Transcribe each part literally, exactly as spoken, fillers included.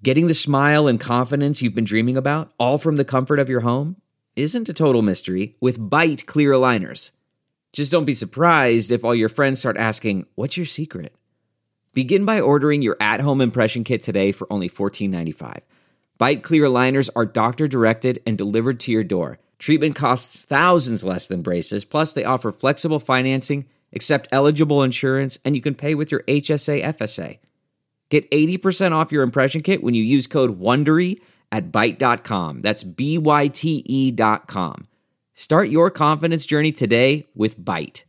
Getting the smile and confidence you've been dreaming about, all from the comfort of your home, isn't a total mystery with Byte clear aligners. Just don't be surprised if all your friends start asking, "What's your secret?" Begin by ordering your at-home impression kit today for only fourteen ninety-five. Byte clear aligners are doctor-directed and delivered to your door. Treatment costs thousands less than braces, plus they offer flexible financing, accept eligible insurance, and you can pay with your H S A F S A. Get eighty percent off your impression kit when you use code WONDERY at byte dot com. That's B Y T E dot com. Start your confidence journey today with Byte.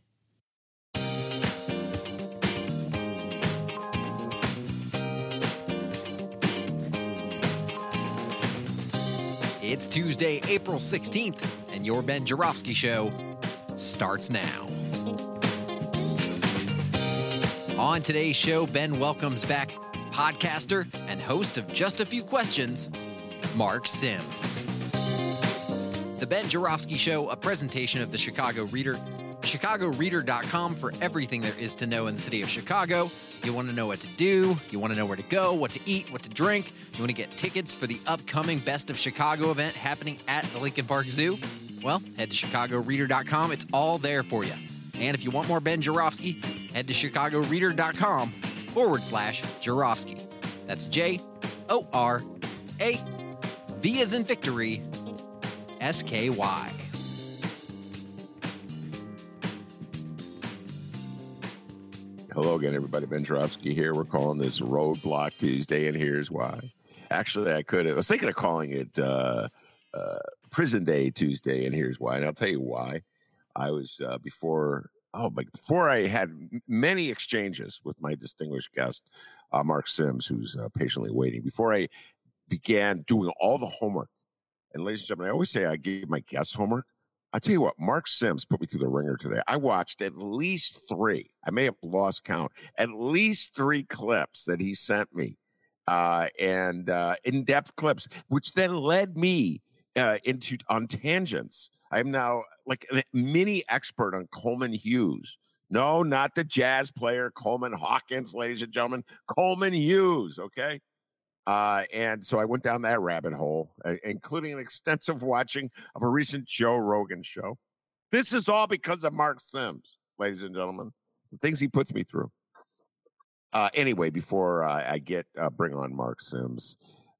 It's Tuesday, April sixteenth, and your Ben Joravsky Show starts now. On today's show, Ben welcomes back podcaster and host of Just a Few Questions, Mark Sims. The Ben Joravsky Show, a presentation of the Chicago Reader, chicago reader dot com for everything there is to know in the city of Chicago. You want to know what to do, you want to know where to go, what to eat, what to drink, you want to get tickets for the upcoming Best of Chicago event happening at the Lincoln Park Zoo? Well, head to chicago reader dot com. It's all there for you. And if you want more Ben Joravsky, head to chicago reader dot com forward slash Joravsky. That's J O R A V as in victory, S K Y. Hello again, everybody. Ben Joravsky here. We're calling this Roadblock Tuesday, and here's why. Actually, I could have. I was thinking of calling it uh, uh, Prison Day Tuesday, and here's why. And I'll tell you why. I was uh, before. Oh, but before I had many exchanges with my distinguished guest, uh, Mark Sims, who's uh, patiently waiting. Before I began doing all the homework, and ladies and gentlemen, I always say I give my guests homework. I tell you what, Mark Sims put me through the ringer today. I watched at least three. I may have lost count. At least three clips that he sent me, uh, and uh, in-depth clips, which then led me uh, into on tangents. I'm now like a mini expert on Coleman Hughes. No, not the jazz player Coleman Hawkins, ladies and gentlemen. Coleman Hughes, okay? Uh, and so I went down that rabbit hole, uh, including an extensive watching of a recent Joe Rogan show. This is all because of Mark Sims, ladies and gentlemen, the things he puts me through. Uh, anyway, before uh, I get uh, bring on Mark Sims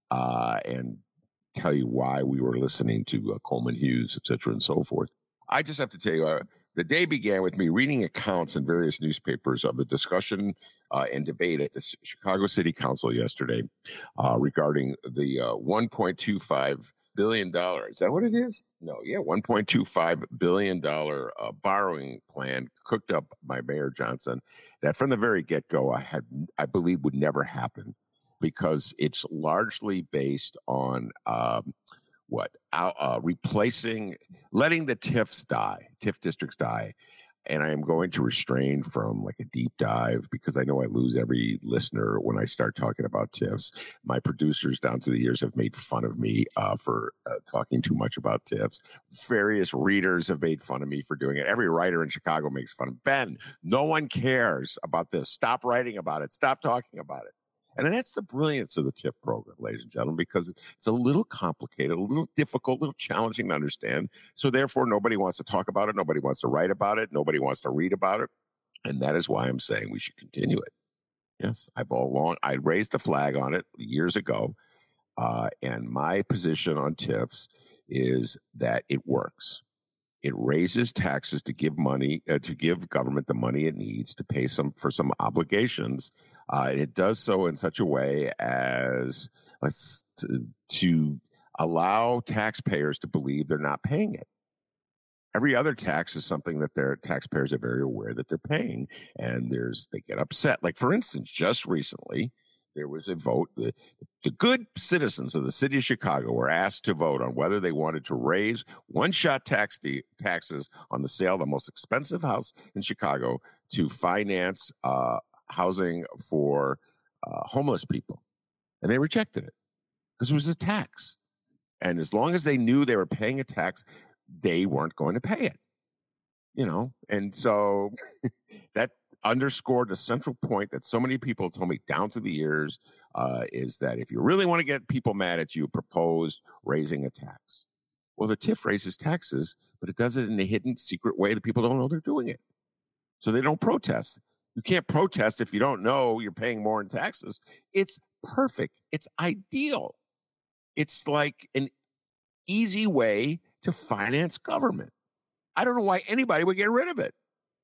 uh, and tell you why we were listening to uh, Coleman Hughes, et cetera, and so forth, I just have to tell you, uh, the day began with me reading accounts in various newspapers of the discussion uh, and debate at the Chicago City Council yesterday uh, regarding the uh, one point two five billion dollars. Is that what it is? No, yeah, one point two five billion dollars uh, borrowing plan cooked up by Mayor Johnson that from the very get-go I had, I believe would never happen because it's largely based on um, what uh, replacing, letting the T I Fs die, T I F districts die. And I am going to restrain from like a deep dive because I know I lose every listener when I start talking about T I Fs. My producers down through the years have made fun of me uh, for uh, talking too much about T I Fs. Various readers have made fun of me for doing it. Every writer in Chicago makes fun of Ben. No one cares about this. Stop writing about it. Stop talking about it. And that's the brilliance of the T I F program, ladies and gentlemen, because it's a little complicated, a little difficult, a little challenging to understand. So therefore, nobody wants to talk about it. Nobody wants to write about it. Nobody wants to read about it. And that is why I'm saying we should continue it. Yes, I've all along, I raised the flag on it years ago. Uh, and my position on T I Fs is that it works. It raises taxes to give money, uh, to give government the money it needs to pay some for some obligations. Uh, it does so in such a way as uh, to, to allow taxpayers to believe they're not paying it. Every other tax is something that their taxpayers are very aware that they're paying, and there's they get upset. Like, for instance, just recently, there was a vote. The, the good citizens of the city of Chicago were asked to vote on whether they wanted to raise one-shot tax de- taxes on the sale of the most expensive house in Chicago to finance uh, housing for uh, homeless people. And they rejected it because it was a tax. And as long as they knew they were paying a tax, they weren't going to pay it. You know, and so that underscored the central point that so many people told me down through the years uh, is that if you really want to get people mad at you, propose raising a tax. Well, the T I F raises taxes, but it does it in a hidden, secret way that people don't know they're doing it. So they don't protest. You can't protest if you don't know you're paying more in taxes. It's perfect. It's ideal. It's like an easy way to finance government. I don't know why anybody would get rid of it.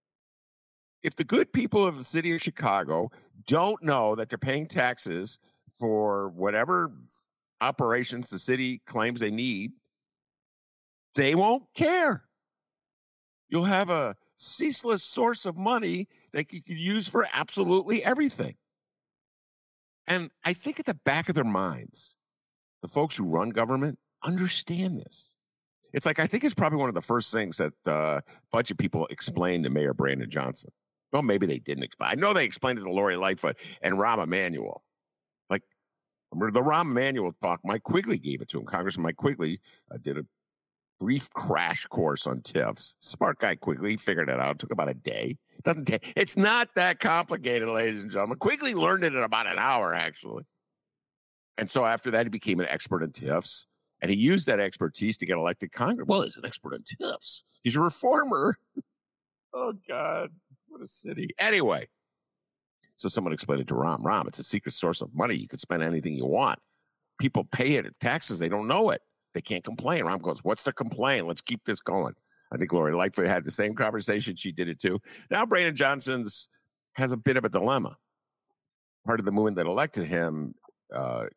If the good people of the city of Chicago don't know that they're paying taxes for whatever operations the city claims they need, they won't care. You'll have a ceaseless source of money that you could use for absolutely everything. And I think at the back of their minds, the folks who run government understand this. It's like, I think it's probably one of the first things that uh, a bunch of people explained to Mayor Brandon Johnson. Well, maybe they didn't explain. I know they explained it to Lori Lightfoot and Rahm Emanuel. Like, remember the Rahm Emanuel talk, Mike Quigley gave it to him. Congressman Mike Quigley uh, did a brief crash course on T I Fs. Smart guy Quigley figured it out. It took about a day. It doesn't take. It's not that complicated, ladies and gentlemen. Quigley learned it in about an hour, actually. And so after that, he became an expert in T I Fs. And he used that expertise to get elected Congress. Well, he's an expert in T I Fs. He's a reformer. Oh, God. What a city. Anyway, so someone explained it to Rahm. Rahm, it's a secret source of money. You can spend anything you want. People pay it. Taxes, they don't know it. They can't complain. Rahm goes, what's the complaint? Let's keep this going. I think Lori Lightfoot had the same conversation. She did it too. Now Brandon Johnson's has a bit of a dilemma. Part of the movement that elected him uh,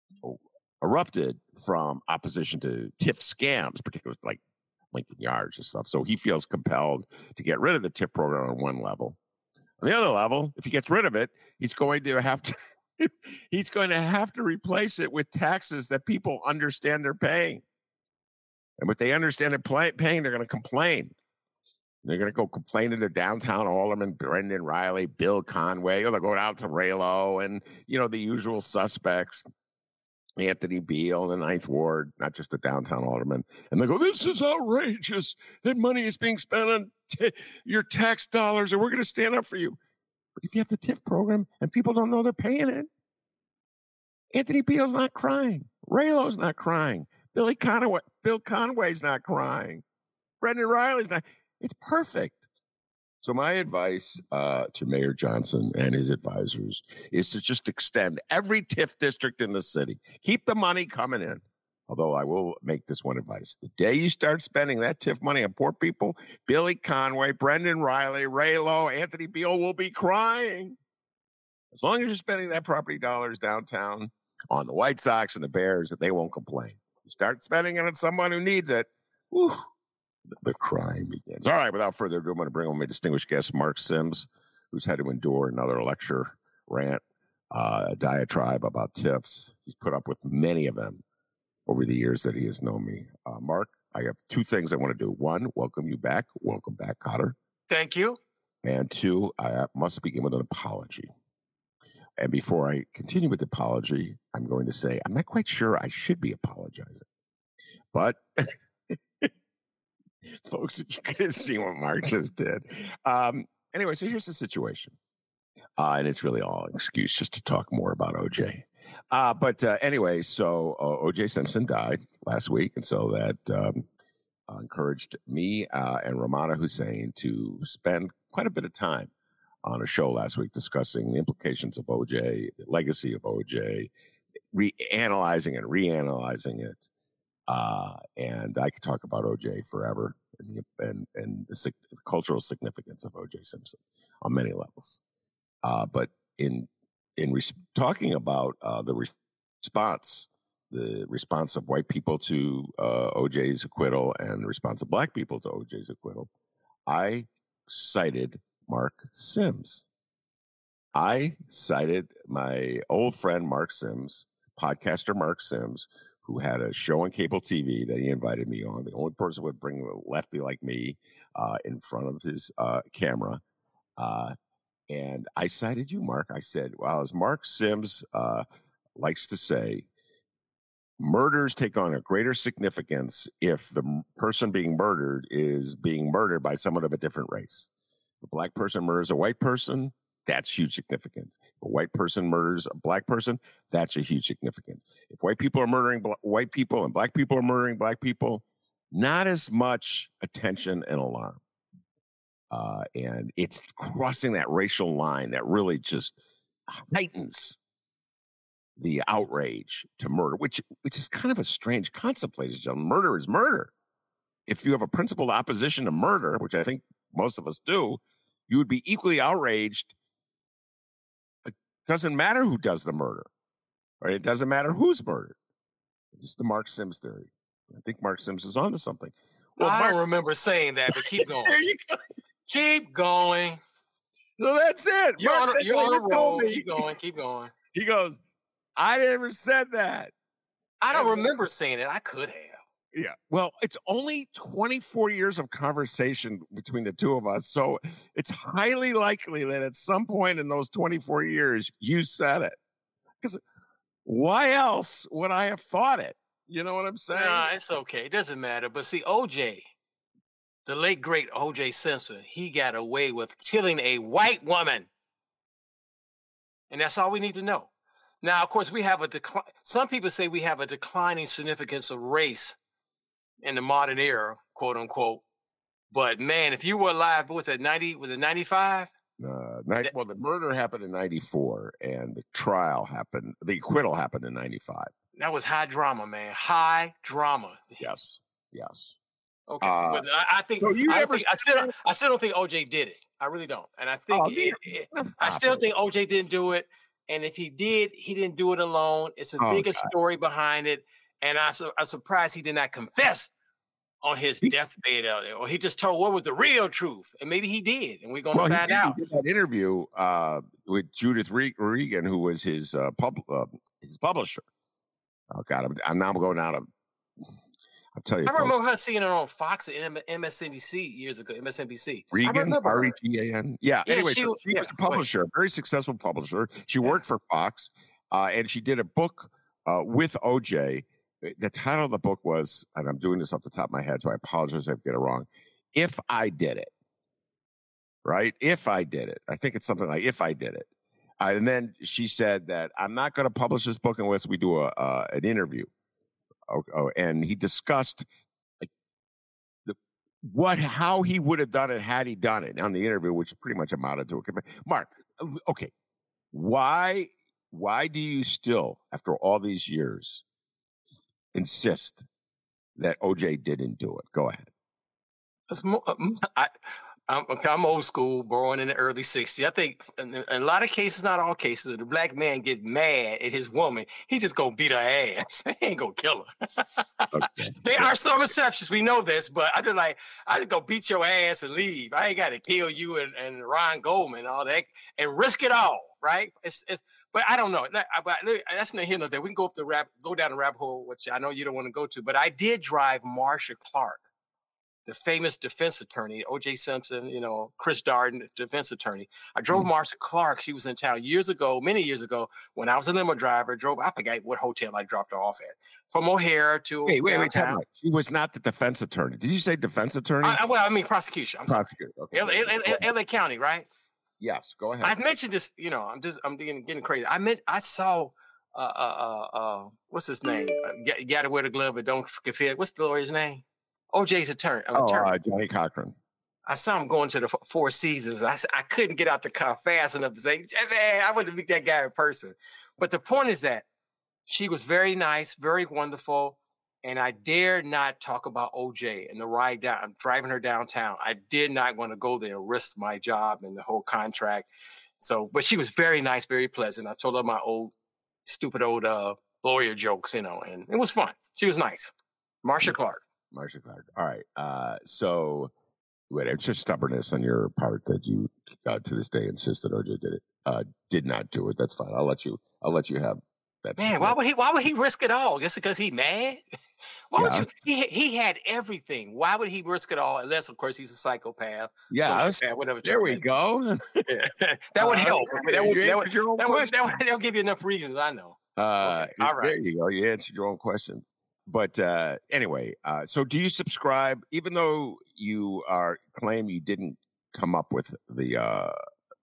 erupted from opposition to T I F scams, particularly like Lincoln Yards and stuff. So he feels compelled to get rid of the T I F program on one level. On the other level, if he gets rid of it, he's going to have to he's going to have to replace it with taxes that people understand they're paying. And what they understand they're play, paying, they're going to complain. They're going to go complain to the downtown alderman, Brendan Riley, Bill Conway, or they'll go out to Raylo and, you know, the usual suspects, Anthony Beale, the Ninth Ward, not just the downtown alderman. And they go, this is outrageous that money is being spent on t- your tax dollars, and we're going to stand up for you. But if you have the T I F program and people don't know they're paying it, Anthony Beale's not crying. Raylo's not crying. Billy Conway, Bill Conway's not crying. Brendan Riley's not. It's perfect. So my advice uh, to Mayor Johnson and his advisors is to just extend every T I F district in the city. Keep the money coming in. Although I will make this one advice. The day you start spending that T I F money on poor people, Billy Conway, Brendan Riley, Raylo, Anthony Beale will be crying. As long as you're spending that property dollars downtown on the White Sox and the Bears, that they won't complain. You start spending it on someone who needs it, whew, the crying begins. All right, without further ado, I'm going to bring on my distinguished guest, Mark Sims, who's had to endure another lecture, rant, uh, a diatribe about T I Fs. He's put up with many of them over the years that he has known me. Uh, Mark, I have two things I want to do. One, welcome you back. Welcome back, Cotter. Thank you. And two, I must begin with an apology. And before I continue with the apology, I'm going to say I'm not quite sure I should be apologizing. But, folks, if you could have seen what Mark just did. Um, anyway, so here's the situation. Uh, and it's really all an excuse just to talk more about O J. Uh, but uh, anyway, so uh, O J Simpson died last week. And so that um, uh, encouraged me uh, and Romana Hussein to spend quite a bit of time on a show last week discussing the implications of O J, the legacy of O J, reanalyzing and reanalyzing it. Uh, and I could talk about O J forever and, the, and, and the, the cultural significance of O J Simpson on many levels. Uh, but in in res- talking about uh, the re- response, the response of white people to uh, O J's acquittal and the response of black people to O J's acquittal, I cited Mark Sims. I cited my old friend Mark Sims, podcaster Mark Sims, who had a show on cable T V that he invited me on. The only person who would bring a lefty like me uh, in front of his uh, camera. Uh, and I cited you, Mark. I said, well, as Mark Sims uh, likes to say, murders take on a greater significance if the m- person being murdered is being murdered by someone of a different race. The black person murders a white person, that's huge significance. If a white person murders a black person, that's a huge significance. If white people are murdering bl- white people and black people are murdering black people, not as much attention and alarm. Uh, and it's crossing that racial line that really just heightens the outrage to murder, which which is kind of a strange concept, ladies and gentlemen. Murder is murder. If you have a principled opposition to murder, which I think most of us do, you would be equally outraged. It doesn't matter who does the murder, right? It doesn't matter who's murdered. This is the Mark Sims theory. I think Mark Sims is onto something. Well, I Mark, don't remember saying that, but keep going. There you go. Keep going. So that's it. You're Mark, on a, you're on a told roll. me. Keep going. Keep going. He goes, I never said that. I don't remember saying it. I could have. Yeah. Well, it's only twenty-four years of conversation between the two of us. So it's highly likely that at some point in those twenty-four years, you said it. Because why else would I have thought it? You know what I'm saying? Nah, it's okay. It doesn't matter. But see, O J, the late, great O J Simpson, he got away with killing a white woman. And that's all we need to know. Now, of course, we have a decline. Some people say we have a declining significance of race in the modern era, quote unquote. But man, if you were alive, what was that, ninety, was it ninety-five? Uh, ninety, well, the murder happened in ninety-four and the trial happened, the acquittal happened in ninety-five. That was high drama, man. High drama. Yes. Yes. Okay. Uh, but I, I think, so you I, never think I still I still don't think O J did it. I really don't. And I think Oh, it, it, I still think O J didn't do it. And if he did, he didn't do it alone. It's a Oh, bigger God. story behind it. And I, su- I'm surprised he did not confess on his He- deathbed out there. Or he just told what was the real truth. And maybe he did. And we're going to Well, he find did, out. he did that interview uh, with Judith Re- Regan, who was his uh, pub, uh, his publisher. Oh God, I'm, I'm now going out of. I'll tell you. I folks, remember her seeing it on Fox and M S N B C years ago, M S N B C. I Regan, remember R E her. G A N. Yeah. Yeah, Anyway, she so was- she yeah, was a go ahead. publisher, a very successful publisher. She Yeah. worked for Fox, uh, and she did a book uh, with O J. The title of the book was, and I'm doing this off the top of my head, so I apologize if I get it wrong. If I Did It. Right? If I Did It. I think it's something like If I Did It. Uh, and then she said that I'm not going to publish this book unless we do a uh, an interview. Oh, oh, and he discussed like the, what how he would have done it had he done it on the interview, which pretty much amounted to a confession. Mark, okay, why why do you still, after all these years, insist that O J didn't do it? Go ahead. It's more, I, I'm, I'm old school, born in the early sixties. I think in, in a lot of cases, not all cases, the black man gets mad at his woman. He just gonna beat her ass. He ain't gonna kill her. Okay. There are some exceptions. We know this, but I just like, I just go beat your ass and leave. I ain't got to kill you and, and Ron Goldman and all that and risk it all, right? It's, it's, but I don't know. That, but that's not here nor there. We can go up the rap, go down the rabbit hole, which I know you don't want to go to. But I did drive Marsha Clark, the famous defense attorney, O J Simpson, you know, Chris Darden, defense attorney. I drove Mm. Marsha Clark. She was in town years ago, many years ago, when I was a limo driver. Drove, I forgot what hotel I dropped her off at. From O'Hare to Wait, wait, wait. Time downtown. out. She was not the defense attorney. Did you say defense attorney? I, I, well, I mean prosecution. I'm sorry. Prosecutor. Okay. L A, L A County, right? Yes, go ahead. I've mentioned this, you know, I'm just, I'm getting, getting crazy. I meant, I saw, uh, uh, uh, uh what's his name? Uh, you got to wear the glove, but don't forget. What's the lawyer's name? O J's attorney. oh, attorney. uh, Johnny Cochran. I saw him going to the F- Four Seasons. I, s- I couldn't get out the car fast enough to say, man, I wouldn't meet that guy in person. But the point is that she was very nice, very wonderful. And I dared not talk about O J and the ride down. I'm driving her downtown. I did not want to go there and risk my job and the whole contract. So, but she was very nice, very pleasant. I told her my old, stupid old uh, lawyer jokes, you know, and it was fun. She was nice. Marsha Clark. Marsha Clark. All right. Uh, so, wait, it's just stubbornness on your part that you, uh, to this day, insist that O J did it. Uh, did not do it. That's fine. I'll let you. I'll let you have that. Man, why would he? Why would he risk it all just because he mad? Why Yeah. would you? He he had everything. Why would he risk it all? Unless, of course, he's a psychopath. Yeah. sociopath, whatever. There we go. Yeah. That would Uh, help. That would, you that would, answered your own that would, question. that would, that'll give you enough reasons. I know. Uh, Okay, all right. There you go. You answered your own question. But uh, anyway, uh, so do you subscribe, even though you are claim you didn't come up with the uh,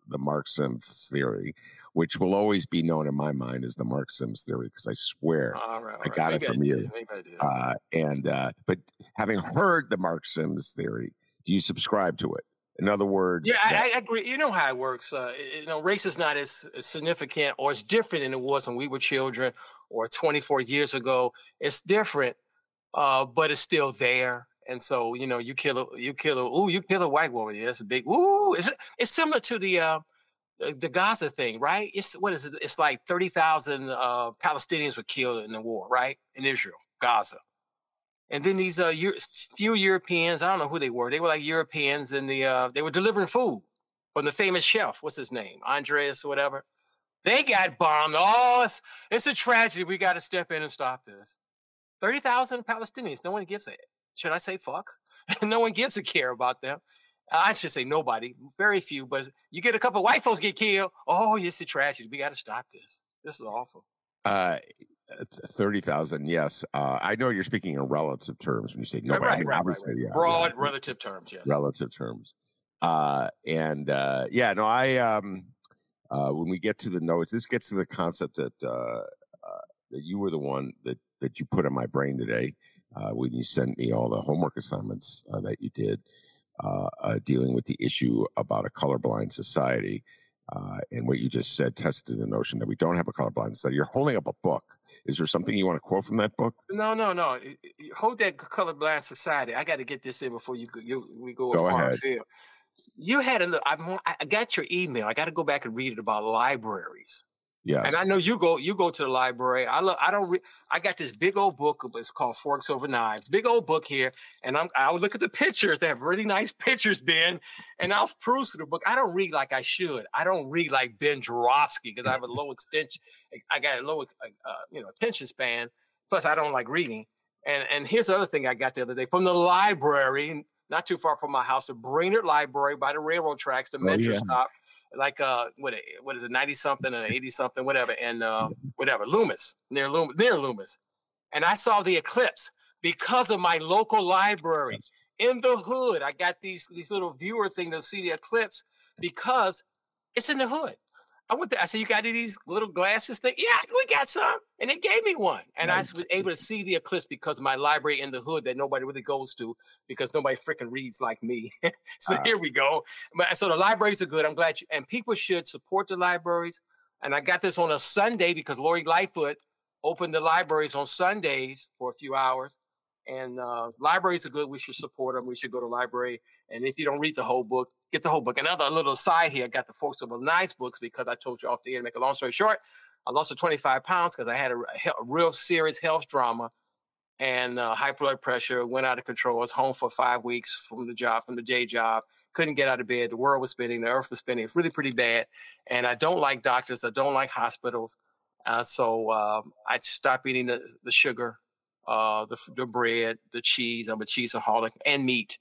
the Mark Sims theory, which will always be known in my mind as the Mark Sims theory, because I swear All right, all I right. got Maybe it from I you. did. Maybe I did. Uh, and uh, but having heard the Mark Sims theory, do you subscribe to it? In other words, Yeah, that- I, I agree. You know how it works. Uh, you know, race is not as, as significant or as different than it was when we were children or twenty-four years ago. It's different, uh, but it's still there. And so, you know, you kill a, you kill a, ooh, you kill a white woman. Yeah, it's a big, ooh. It's, it's similar to the, uh, the the Gaza thing, right? It's, what is it? It's like thirty thousand uh, Palestinians were killed in the war, right? In Israel, Gaza. And then these uh, Euro- few Europeans, I don't know who they were. They were like Europeans, and the uh, they were delivering food from the famous chef. What's his name? Andreas or whatever. They got bombed. Oh, it's, it's a tragedy. We got to step in and stop this. thirty thousand Palestinians. No one gives a, should I say fuck? No one gives a care about them. I should say nobody. Very few. But you get a couple of white folks get killed. Oh, it's a tragedy. We got to stop this. This is awful. Uh, thirty thousand, yes. Uh, I know you're speaking in relative terms when you say nobody. Right, I mean, right, right, obviously, right. yeah, Broad yeah, relative terms, yes. relative terms. Uh, and uh, yeah, no, I um, uh, when we get to the notes, this gets to the concept that uh, uh, that you were the one that that you put in my brain today uh, when you sent me all the homework assignments uh, that you did uh, uh, dealing with the issue about a colorblind society. Uh, and what you just said tested the notion that we don't have a colorblind society. You're holding up a book. Is there something you want to quote from that book? No, no, no. Hold that colorblind society. I got to get this in before you, you we go, Go far ahead. afield. You had a look. I, I got your email. I got to go back and read it about libraries. Yes. And I know you go you go to the library. I look. I don't. Re- I got this big old book. It's called Forks Over Knives. Big old book here. And I'm. I would look at the pictures. They have really nice pictures, Ben. And I'll peruse through the book. I don't read like I should. I don't read like Ben Joravsky because I have a low extension. I got a low, uh, you know, attention span. Plus, I don't like reading. And and here's the other thing I got the other day from the library, not too far from my house, the Brainerd Library by the railroad tracks, the metro yeah. stop. Like uh, what what is it, ninety something and eighty something, whatever, and uh, whatever, Loomis, near Loomis, near Loomis, and I saw the eclipse because of my local library in the hood. I got these these little viewer thing to see the eclipse because it's in the hood. I went there. I said, "You got any of these little glasses thing?" Yeah, we got some, and they gave me one, and nice. I was able to see the eclipse because of my library in the hood that nobody really goes to because nobody freaking reads like me. So uh, here we go. But so the libraries are good. I'm glad you and people should support the libraries. And I got this on a Sunday because Lori Lightfoot opened the libraries on Sundays for a few hours. And uh, libraries are good. We should support them. We should go to the library. And if you don't read the whole book, get the whole book. Another little aside here, I got the Forks Over Knives books because I told you off the air to make a long story short. I lost a twenty-five pounds because I had a, a real serious health drama and uh, high blood pressure, went out of control. I was home for five weeks from the job, from the day job. Couldn't get out of bed. The world was spinning. The earth was spinning. It's really pretty bad. And I don't like doctors. I don't like hospitals. Uh, so uh, I stopped eating the, the sugar. Uh, the, the bread, the cheese. I'm a cheeseaholic, and meat.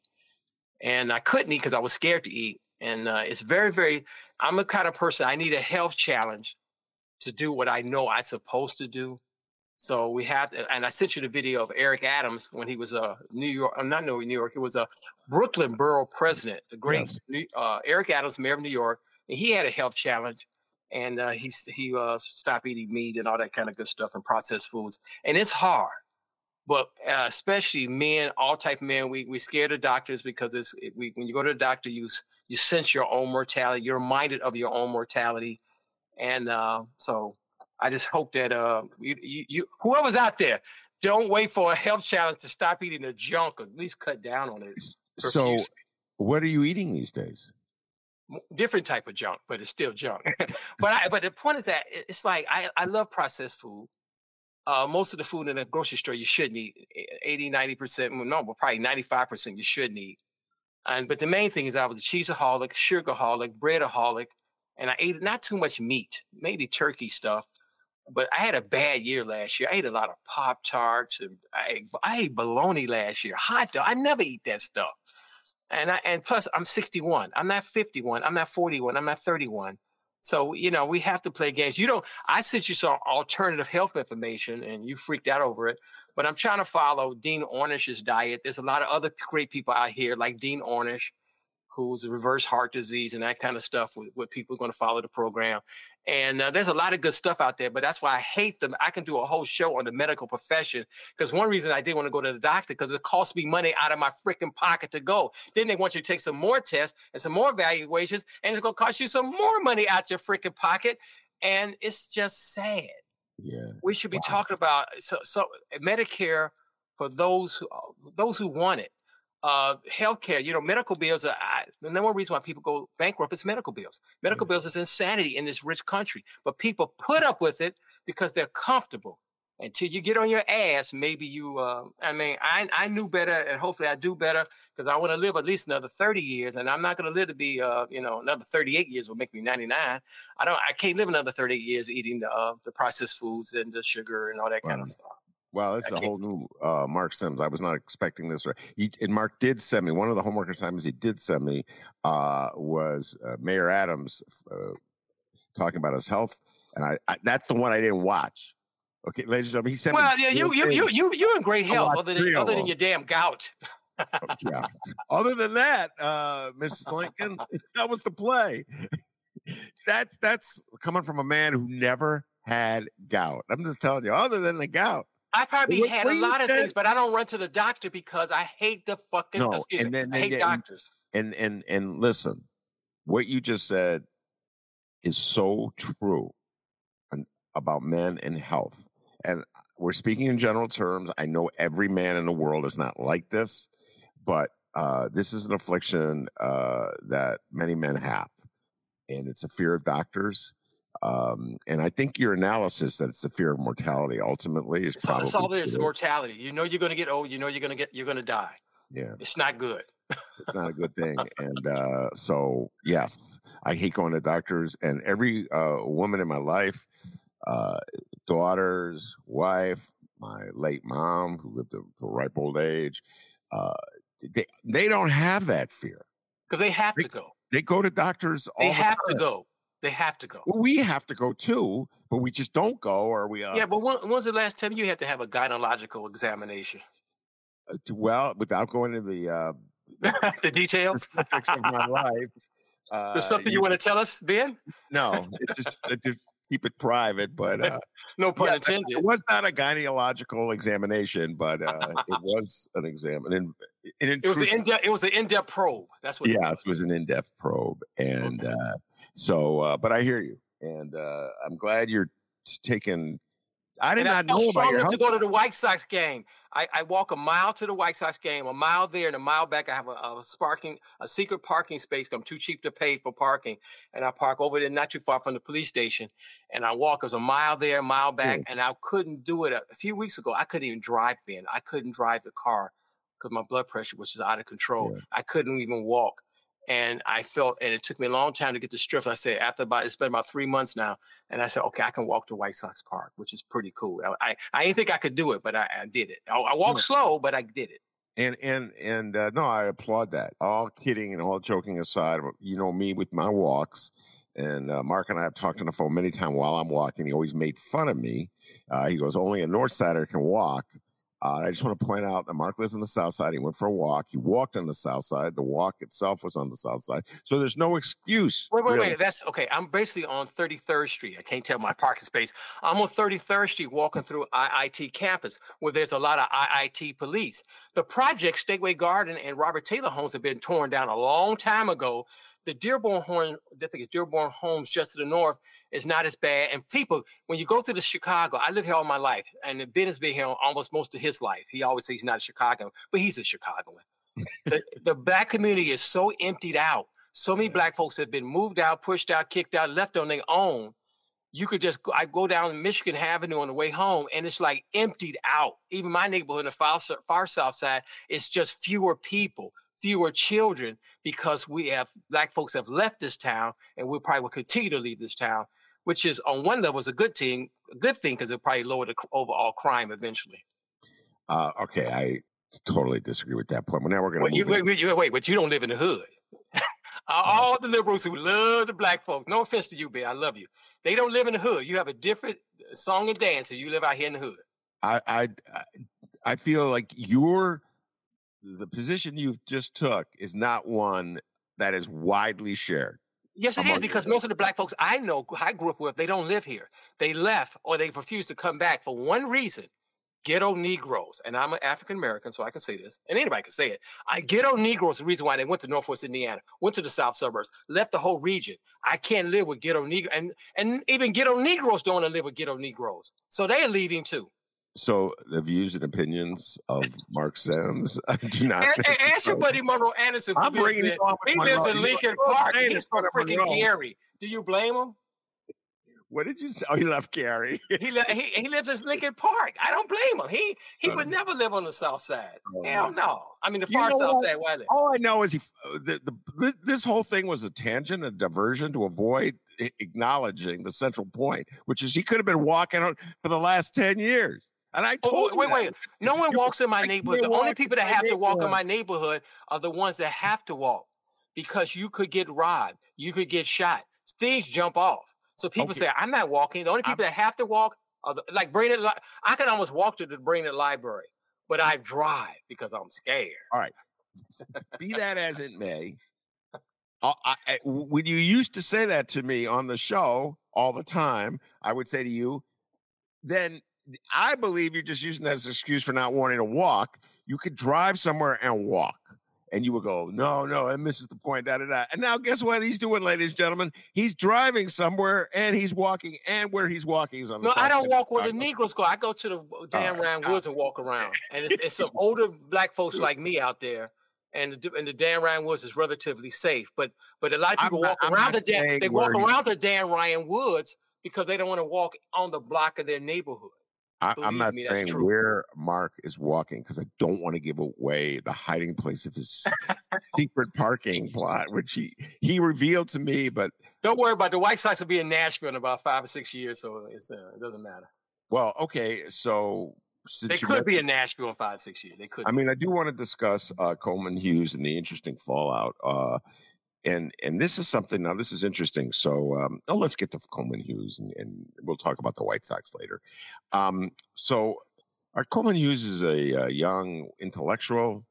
And I couldn't eat because I was scared to eat. And uh, it's very, very, I'm the kind of person, I need a health challenge to do what I know I'm supposed to do. So we have to, and I sent you the video of Eric Adams when he was a New York, I'm not New York, he was a Brooklyn borough president, the great yes. uh, Eric Adams, mayor of New York. And he had a health challenge. And uh, he, he uh, stopped eating meat and all that kind of good stuff and processed foods. And it's hard. But uh, especially men, all type of men, we we scared of doctors because it's it, we, when you go to the doctor, you you sense your own mortality. You're reminded of your own mortality, and uh, so I just hope that uh, you, you you whoever's out there, don't wait for a health challenge to stop eating the junk, or at least cut down on it. So, what are you eating these days? Different type of junk, but it's still junk. but I, but the point is that it's like I I love processed food. Uh, most of the food in the grocery store you shouldn't eat, eighty, ninety percent, no, but probably ninety-five percent you shouldn't eat. And, but the main thing is I was a cheeseaholic, sugaraholic, breadaholic, and I ate not too much meat, maybe turkey stuff. But I had a bad year last year. I ate a lot of Pop-Tarts, and I ate, I ate bologna last year, hot dog. I never eat that stuff. And I, and plus I'm sixty-one. I'm not fifty-one. I'm not forty-one. I'm not thirty-one. So, you know, we have to play games. You don't, I sent you some alternative health information and you freaked out over it, but I'm trying to follow Dean Ornish's diet. There's a lot of other great people out here like Dean Ornish who's reverse heart disease and that kind of stuff with, with people going to follow the program. And uh, there's a lot of good stuff out there, but that's why I hate them. I can do a whole show on the medical profession because one reason I didn't want to go to the doctor because it costs me money out of my freaking pocket to go. Then they want you to take some more tests and some more evaluations, and it's going to cost you some more money out your freaking pocket. And it's just sad. Yeah, we should be wow. talking about so, so Medicare for those who those who want it. Uh, healthcare, you know, medical bills are I, the number one reason why people go bankrupt is medical bills. Medical mm-hmm. bills is insanity in this rich country, but people put up with it because they're comfortable. Until you get on your ass, maybe you. Uh, I mean, I I knew better, and hopefully I do better because I want to live at least another thirty years, and I'm not going to live to be, uh, you know, another thirty-eight years will make me ninety-nine. I don't. I can't live another thirty-eight years eating the uh, the processed foods and the sugar and all that wow. kind of stuff. Wow, that's a whole new uh, Mark Sims. I was not expecting this. He, and Mark did send me, one of the homework assignments he did send me uh, was uh, Mayor Adams uh, talking about his health. And I, I that's the one I didn't watch. Okay, ladies and gentlemen, he sent well, me. Well, yeah, you, you, you, you, you're in great health other than, other than your damn gout. Yeah. Other than that, uh, Missus Lincoln, that was the play. that That's coming from a man who never had gout. I'm just telling you, other than the gout. I probably what, had what a lot of said? things, but I don't run to the doctor because I hate the fucking. No, excuse and me, then, I hate and, doctors. And and and listen, what you just said is so true about men and health. And we're speaking in general terms. I know every man in the world is not like this, but uh, this is an affliction uh, that many men have, and it's a fear of doctors. Um, and I think your analysis that it's the fear of mortality ultimately is it's probably all, it's all there is mortality. You know you're going to get old. You know you're going to get you're going to die. Yeah, it's not good. It's not a good thing. And uh, so, yes, I hate going to doctors. And every uh, woman in my life, uh, daughters, wife, my late mom who lived to a ripe old age, uh, they they don't have that fear because they have they, to go. They go to doctors. All they the have time. to go. They have to go. Well, we have to go too, but we just don't go, or we. Uh, yeah, but when, when's the last time you had to have a gynecological examination? Uh, well, without going into the uh, the details specifics of my life, uh, there's something you, you want to tell us, Ben? No, it's just it just keep it private. But uh, no pun yeah, intended. It was not a gynecological examination, but uh, it was an exam. An, an it was an in-depth. It was an in-depth probe. That's what. Yes, it was, it was an in-depth probe, and okay. uh, so. Uh, but I hear you, and uh, I'm glad you're taking. I did and not I know about your to go to the White Sox game. I, I walk a mile to the White Sox game, a mile there and a mile back. I have a, a sparking, a secret parking space. I'm too cheap to pay for parking, and I park over there, not too far from the police station. And I walk. It was a mile there, a mile back, yeah. and I couldn't do it. A, a few weeks ago, I couldn't even drive. Ben, I couldn't drive the car because my blood pressure was just out of control. Yeah. I couldn't even walk. And I felt, and it took me a long time to get the strength. I said, after about, it's been about three months now. And I said, okay, I can walk to White Sox Park, which is pretty cool. I I, I didn't think I could do it, but I, I did it. I, I walked yeah. slow, but I did it. And, and, and uh, no, I applaud that. All kidding and all joking aside, you know, me with my walks, and uh, Mark and I have talked on the phone many times while I'm walking. He always made fun of me. Uh, he goes, only a North Sider can walk. Uh, I just want to point out that Mark lives on the South Side. He went for a walk. He walked on the South Side. The walk itself was on the South Side. So there's no excuse. Wait, wait, really. wait. That's okay. I'm basically on thirty-third Street. I can't tell my parking space. I'm on thirty-third Street walking through I I T campus where there's a lot of I I T police. The project, Stateway Garden and Robert Taylor homes have been torn down a long time ago. The Dearborn Home, I think it's Dearborn Homes just to the north, is not as bad. And people, when you go through the Chicago, I live here all my life, and Ben has been here almost most of his life. He always says he's not a Chicagoan, but he's a Chicagoan. the, the black community is so emptied out. So many black folks have been moved out, pushed out, kicked out, left on their own. You could just, go, I go down Michigan Avenue on the way home, and it's like emptied out. Even my neighborhood in the far, far south side, it's just fewer people, fewer children, because we have, black folks have left this town, and we probably will continue to leave this town, which is on one level is a good thing, a good thing because it'll probably lower the overall crime eventually. Uh, okay, I totally disagree with that point. But now we're going wait, to you, wait, wait, wait, but you don't live in the hood. All the liberals who love the black folks, no offense to you, Ben, I love you. They don't live in the hood. You have a different song and dance, and you live out here in the hood. I, I, I feel like your the position you just took is not one that is widely shared. Yes, it is, because most of the black folks I know, I grew up with, they don't live here. They left or they refused to come back for one reason: ghetto Negroes. And I'm an African American, so I can say this, and anybody can say it. I ghetto Negroes, the reason why they went to Northwest Indiana, went to the South suburbs, left the whole region. I can't live with ghetto Negroes, and and even ghetto Negroes don't want to live with ghetto Negroes, so they're leaving too. So the views and opinions of Mark Sims do not. And, and ask your buddy Monroe Anderson. I'm bringing in, He lives in Lincoln Park. He's from freaking Gary. Do you blame him? What did you say? Oh, he left Gary. he, li- he he lives in Lincoln Park. I don't blame him. He he would never live on the South Side. Oh, Hell no. I mean the far you know South what? Side. Where I live. All I know is he. The, the this whole thing was a tangent, a diversion to avoid acknowledging the central point, which is he could have been walking on for the last ten years. And I told oh, wait, wait, wait. No one walks in my neighborhood. The only people that have to walk in my neighborhood are the ones that have to walk, because you could get robbed. You could get shot. Things jump off. So people okay. say, I'm not walking. The only people I'm, that have to walk are the, like Brainerd. Li- I can almost walk to the Brainerd Library, but I drive because I'm scared. All right. Be that as it may, I, I, when you used to say that to me on the show all the time, I would say to you, then I believe you're just using that as an excuse for not wanting to walk. You could drive somewhere and walk. And you would go, no, no, that misses the point, da, da, da. And now guess what he's doing, ladies and gentlemen? He's driving somewhere and he's walking, and where he's walking is on the No, I don't walk where the the Negroes go. I go to the Dan uh, Ryan Woods and walk around. And it's, it's some older black folks like me out there. And the, and the Dan Ryan Woods is relatively safe. But but a lot of people not, walk around the Dan, they walk around the Dan Ryan Woods because they don't want to walk on the block of their neighborhood. I, I'm not me, saying where Mark is walking, because I don't want to give away the hiding place of his secret parking plot, which he, he revealed to me. But don't worry about it. The White Sox will be in Nashville in about five or six years, so it's, uh, it doesn't matter. Well, okay, so they could be in Nashville in five, six years. They could. I mean, I do want to discuss uh, Coleman Hughes and the interesting fallout. Uh, And and this is something, now this is interesting. So um, oh, let's get to Coleman Hughes, and, and we'll talk about the White Sox later. Um, so our Coleman Hughes is a, a young intellectual,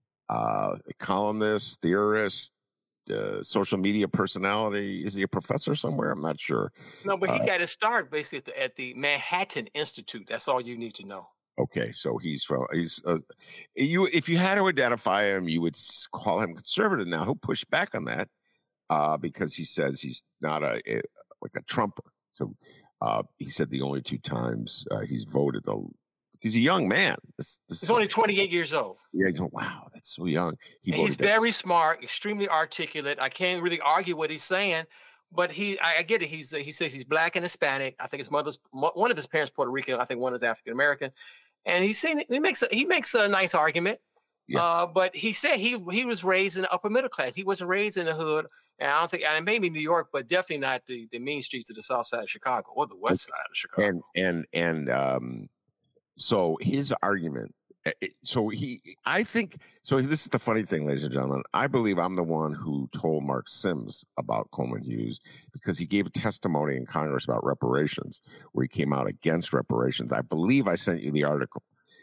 uh, a columnist, theorist, uh, social media personality. Is he a professor somewhere? I'm not sure. No, but he uh, got his start basically at the, at the Manhattan Institute. That's all you need to know. Okay, so he's from he's uh, you. If you had to identify him, you would call him conservative. Now he'll push back on that uh, because he says he's not a, a like a Trumper. So uh, he said the only two times uh, he's voted, the he's a young man. This, this he's only twenty-eight years old. Yeah, he's wow, that's so young. He he's very that. smart, extremely articulate. I can't really argue what he's saying. But he, I, I get it. He's he says he's black and Hispanic. I think his mother's one of his parents Puerto Rican. I think one is African American. And he's saying he makes a, he makes a nice argument, yeah. uh, but he said he he was raised in the upper middle class. He wasn't raised in the hood, and I don't think, and maybe New York, but definitely not the, the mean streets of the South Side of Chicago or the West Side of Chicago. And and and um, so his argument. So he, I think, so this is the funny thing, ladies and gentlemen. I believe I'm the one who told Mark Sims about Coleman Hughes because he gave a testimony in Congress about reparations, where he came out against reparations. I believe I sent you the article.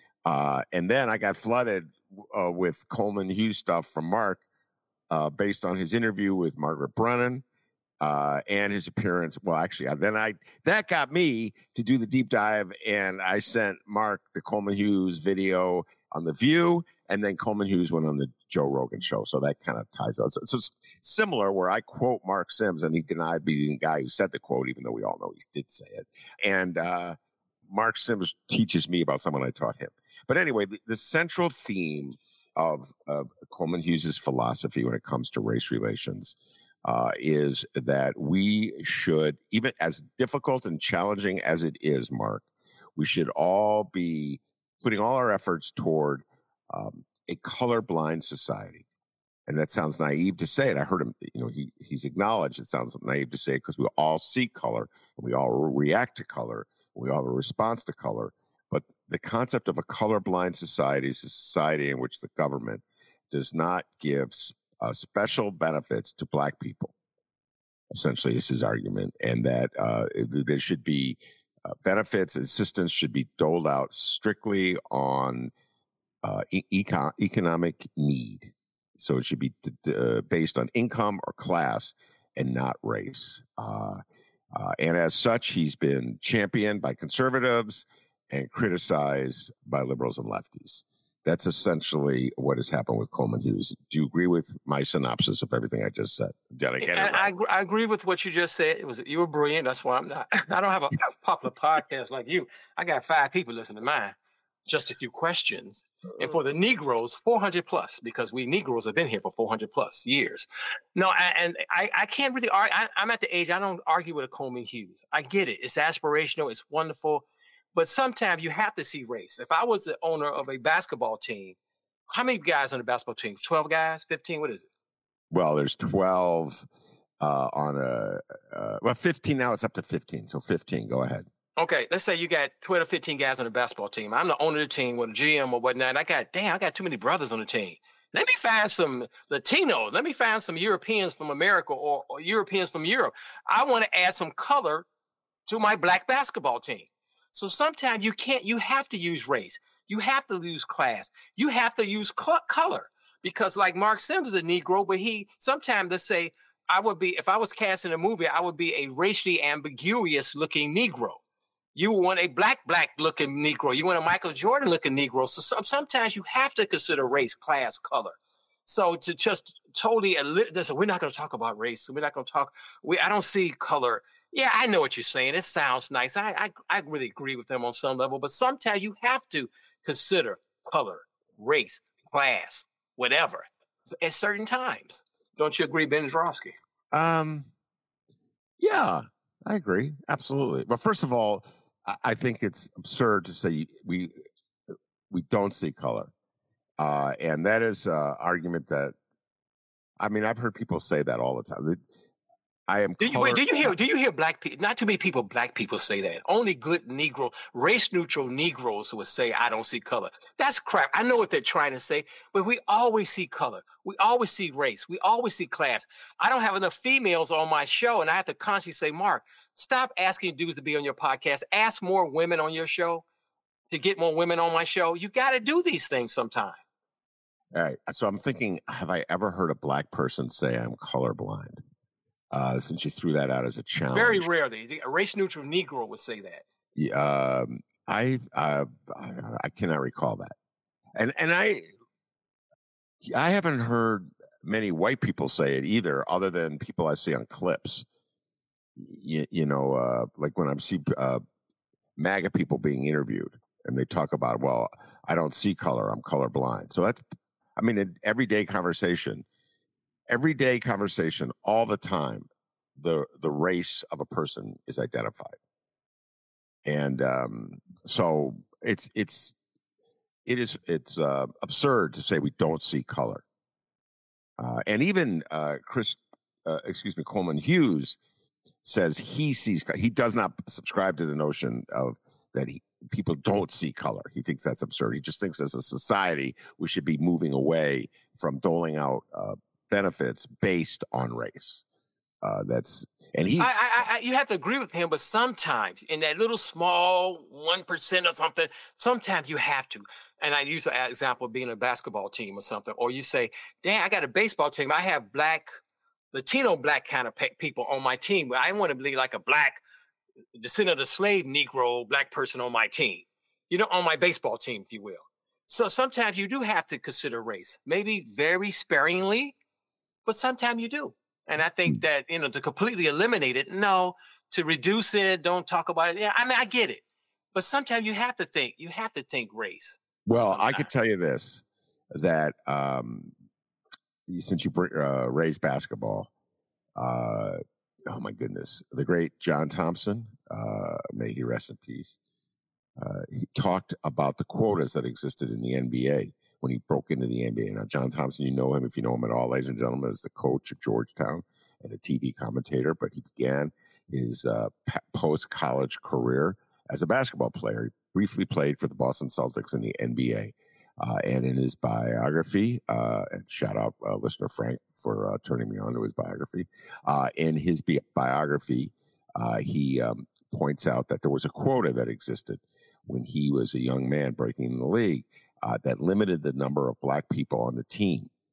Uh, and then I got flooded uh, with Coleman Hughes stuff from Mark uh, based on his interview with Margaret Brennan. Uh, and his appearance. Well, actually, then I that got me to do the deep dive, and I sent Mark the Coleman Hughes video on The View, and then Coleman Hughes went on the Joe Rogan show. So that kind of ties out. So, so it's similar, where I quote Mark Sims, and he denied being the guy who said the quote, even though we all know he did say it. And uh, Mark Sims teaches me about someone I taught him. But anyway, the, the central theme of, of Coleman Hughes's philosophy when it comes to race relations Uh, is that we should, even as difficult and challenging as it is, Mark, we should all be putting all our efforts toward um, a colorblind society. And that sounds naive to say it. I heard him, you know, he he's acknowledged it sounds naive to say it because we all see color and we all react to color. And we all have a response to color. But the concept of a colorblind society is a society in which the government does not give Uh, special benefits to black people. Essentially, is his argument, and that uh, there should be uh, benefits, assistance should be doled out strictly on uh, e- econ- economic need. So it should be uh, based on income or class and not race. Uh, uh, and as such, he's been championed by conservatives and criticized by liberals and lefties. That's essentially what has happened with Coleman Hughes. Do you agree with my synopsis of everything I just said? Did I get it right? I, I, I agree with what you just said. It was you were brilliant. That's why I'm not. I don't have a popular podcast like you. I got five people listening to mine. Just a few questions. And for the Negroes, four hundred plus, because we Negroes have been here for four hundred plus years. No, I, and I, I can't really argue. I, I'm at the age, I don't argue with a Coleman Hughes. I get it. It's aspirational. It's wonderful. But sometimes you have to see race. If I was the owner of a basketball team, how many guys on the basketball team? twelve guys? fifteen? What is it? Well, there's twelve uh, on a, uh, well, fifteen now. It's up to fifteen. So fifteen. Go ahead. Okay, let's say you got twelve or fifteen guys on the basketball team. I'm the owner of the team with a G M or whatnot. And I got, damn, I got too many brothers on the team. Let me find some Latinos. Let me find some Europeans from America or, or Europeans from Europe. I want to add some color to my black basketball team. So sometimes you can't, you have to use race. You have to use class. You have to use co- color because like Mark Sims is a Negro, but he sometimes let's say I would be, if I was casting a movie, I would be a racially ambiguous looking Negro. You want a black, black looking Negro. You want a Michael Jordan looking Negro. So some, sometimes you have to consider race, class, color. So to just totally, listen, we're not going to talk about race. We're not going to talk. We, I don't see color. Yeah, I know what you're saying. It sounds nice. I, I I really agree with them on some level, but sometimes you have to consider color, race, class, whatever at certain times. Don't you agree, Ben Joravsky? Um, yeah, I agree. Absolutely. But first of all, I, I think it's absurd to say we we don't see color. Uh, and that is an argument that, I mean, I've heard people say that all the time. I am. Do you, wait, do you hear? Do you hear black people? Not too many people. Black people say that. Only good Negro, race neutral Negroes would say, "I don't see color." That's crap. I know what they're trying to say, but we always see color. We always see race. We always see class. I don't have enough females on my show, and I have to constantly say, "Mark, stop asking dudes to be on your podcast. Ask more women on your show to get more women on my show." You got to do these things sometime. All right. So I'm thinking, have I ever heard a black person say I'm colorblind? Uh, since you threw that out as a challenge. Very rarely. A race-neutral Negro would say that. Yeah, um, I, uh, I cannot recall that. And and I I haven't heard many white people say it either, other than people I see on clips. You, you know, uh, like when I see uh, MAGA people being interviewed, and they talk about, well, I don't see color, I'm colorblind. So that's, I mean, an everyday conversation. Everyday conversation all the time, the the race of a person is identified. And um, so it's it's it is it's uh, absurd to say we don't see color. Uh, and even uh, Chris, uh, excuse me, Coleman Hughes says he sees, he does not subscribe to the notion of that he, people don't see color. He thinks that's absurd. He just thinks as a society, we should be moving away from doling out uh, benefits based on race. Uh, that's and he. I, I, I, you have to agree with him, but sometimes in that little small one percent or something, sometimes you have to. And I use an example of being a basketball team or something, or you say, "Damn, I got a baseball team. I have black, Latino, black kind of pe- people on my team. But I want to be like a black, descendant of the slave Negro black person on my team. You know, on my baseball team, if you will." So sometimes you do have to consider race, maybe very sparingly. But sometimes you do. And I think that, you know, to completely eliminate it, no, to reduce it, don't talk about it. Yeah, I mean, I get it. But sometimes you have to think, you have to think race. Well, sometimes. I could tell you this, that um, since you uh, raised basketball, uh, oh my goodness, the great John Thompson, uh, may he rest in peace, uh, he talked about the quotas that existed in the N B A. When he broke into the N B A. Now, John Thompson, you know him, if you know him at all, ladies and gentlemen, is the coach at Georgetown and a T V commentator, but he began his uh, post-college career as a basketball player. He briefly played for the Boston Celtics in the N B A. Uh, and in his biography, uh, and shout out uh, listener Frank for uh, turning me on to his biography. Uh, in his bi- biography, uh, he um, points out that there was a quota that existed when he was a young man breaking in the league. Uh, that limited the number of black people on the team.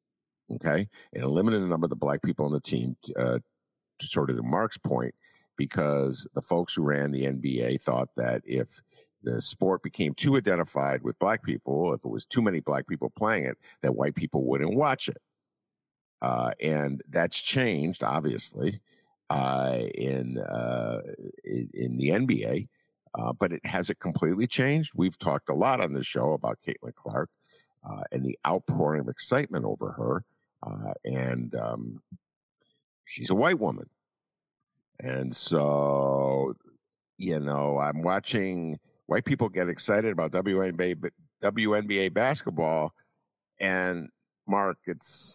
Okay, and eliminated a number of the black people on the team, uh, to sort of to Mark's point, because the folks who ran the N B A thought that if the sport became too identified with black people, if it was too many black people playing it, that white people wouldn't watch it. Uh, and that's changed, obviously, uh, in, uh, in in the N B A. Uh, but it has it completely changed. We've talked a lot on this show about Caitlin Clark uh, and the outpouring of excitement over her. Uh, and um, she's a white woman. And so, you know, I'm watching white people get excited about W N B A, W N B A basketball. And Mark, it's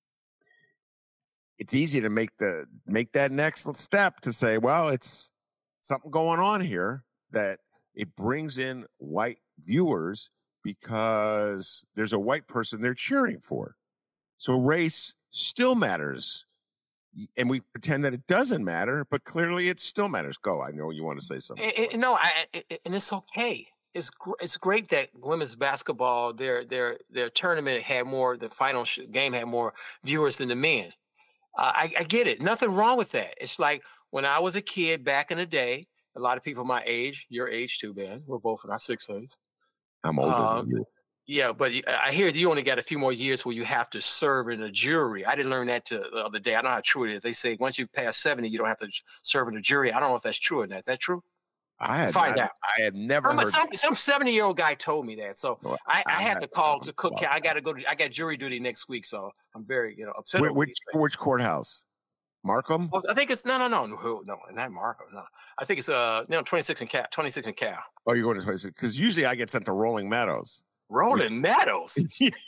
it's easy to make the make that next step to say, well, it's something going on here, that it brings in white viewers because there's a white person they're cheering for. So race still matters. And we pretend that it doesn't matter, but clearly it still matters. Go. I know you want to say something. And, and, no, I, and it's okay. It's gr- it's great that women's basketball, their their their tournament had more, the final sh- game had more viewers than the men. Uh, I, I get it. Nothing wrong with that. It's like when I was a kid back in the day, a lot of people my age, your age too, Ben, we're both in our sixties. I'm older Uh, than you. Yeah, but I hear you only got a few more years where you have to serve in a jury. I didn't learn that till the other day. I don't know how true it is. They say once you pass seventy, you don't have to serve in a jury. I don't know if that's true or not. Is that true? I had Find not, out. I had never I'm heard. A, some some seventy year old guy told me that, so No, I, I, I have had to call to cook. well, I got to go to. I got jury duty next week, so I'm very you know upset. Which over which, these things. which courthouse? Markham? Well, I think it's no, no, no, no, no, not Markham. No, I think it's uh, you know, twenty-six and Cal, twenty-six and Cal. Oh, you're going to twenty-six? Because usually I get sent to Rolling Meadows. Rolling Which, Meadows.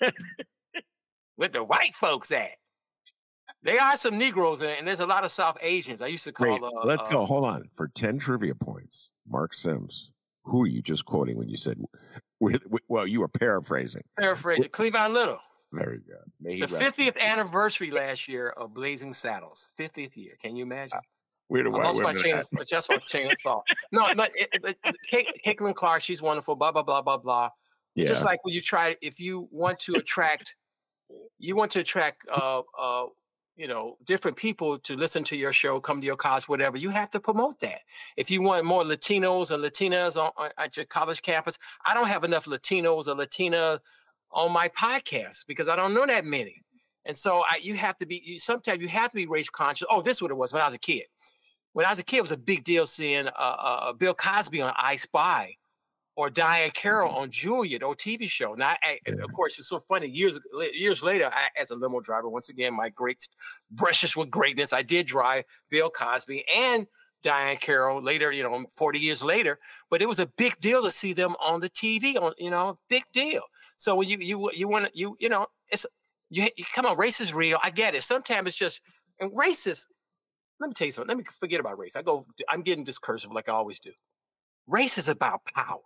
With the white folks at. There are some Negroes in it, and there's a lot of South Asians. I used to call. Wait, uh, let's uh, go. Hold on. For ten trivia points, Mark Sims. Who are you just quoting when you said? Well, you were paraphrasing. Paraphrasing. Cleavon Little. Very good. May the fiftieth anniversaitlin last year of Blazing Saddles. fiftieth year. Can you imagine? Where do I lost my chain of, just my chain of thought. No, but it, it, it, Caitlin Clark, she's wonderful. Blah blah blah blah blah. Yeah. Just like when you try, if you want to attract, you want to attract, uh, uh, you know, different people to listen to your show, come to your college, whatever. You have to promote that. If you want more Latinos or Latinas on, on at your college campus, I don't have enough Latinos or Latina on my podcast because I don't know that many. And so I, you have to be. You, sometimes you have to be race conscious. Oh, this is what it was when I was a kid. When I was a kid, it was a big deal seeing uh, uh, Bill Cosby on I Spy. Or Diane Carroll on Julia, the old T V show. Now, I, yeah. Of course, it's so funny. Years years later, I, as a limo driver, once again, my great brushes with greatness, I did drive Bill Cosby and Diane Carroll later, you know, forty years later. But it was a big deal to see them on the T V, on you know, big deal. So when you you you want to you you know, it's you, you come on, race is real. I get it. Sometimes it's just and race is. Let me tell you something. Let me forget about race. I go. I'm getting discursive like I always do. Race is about power.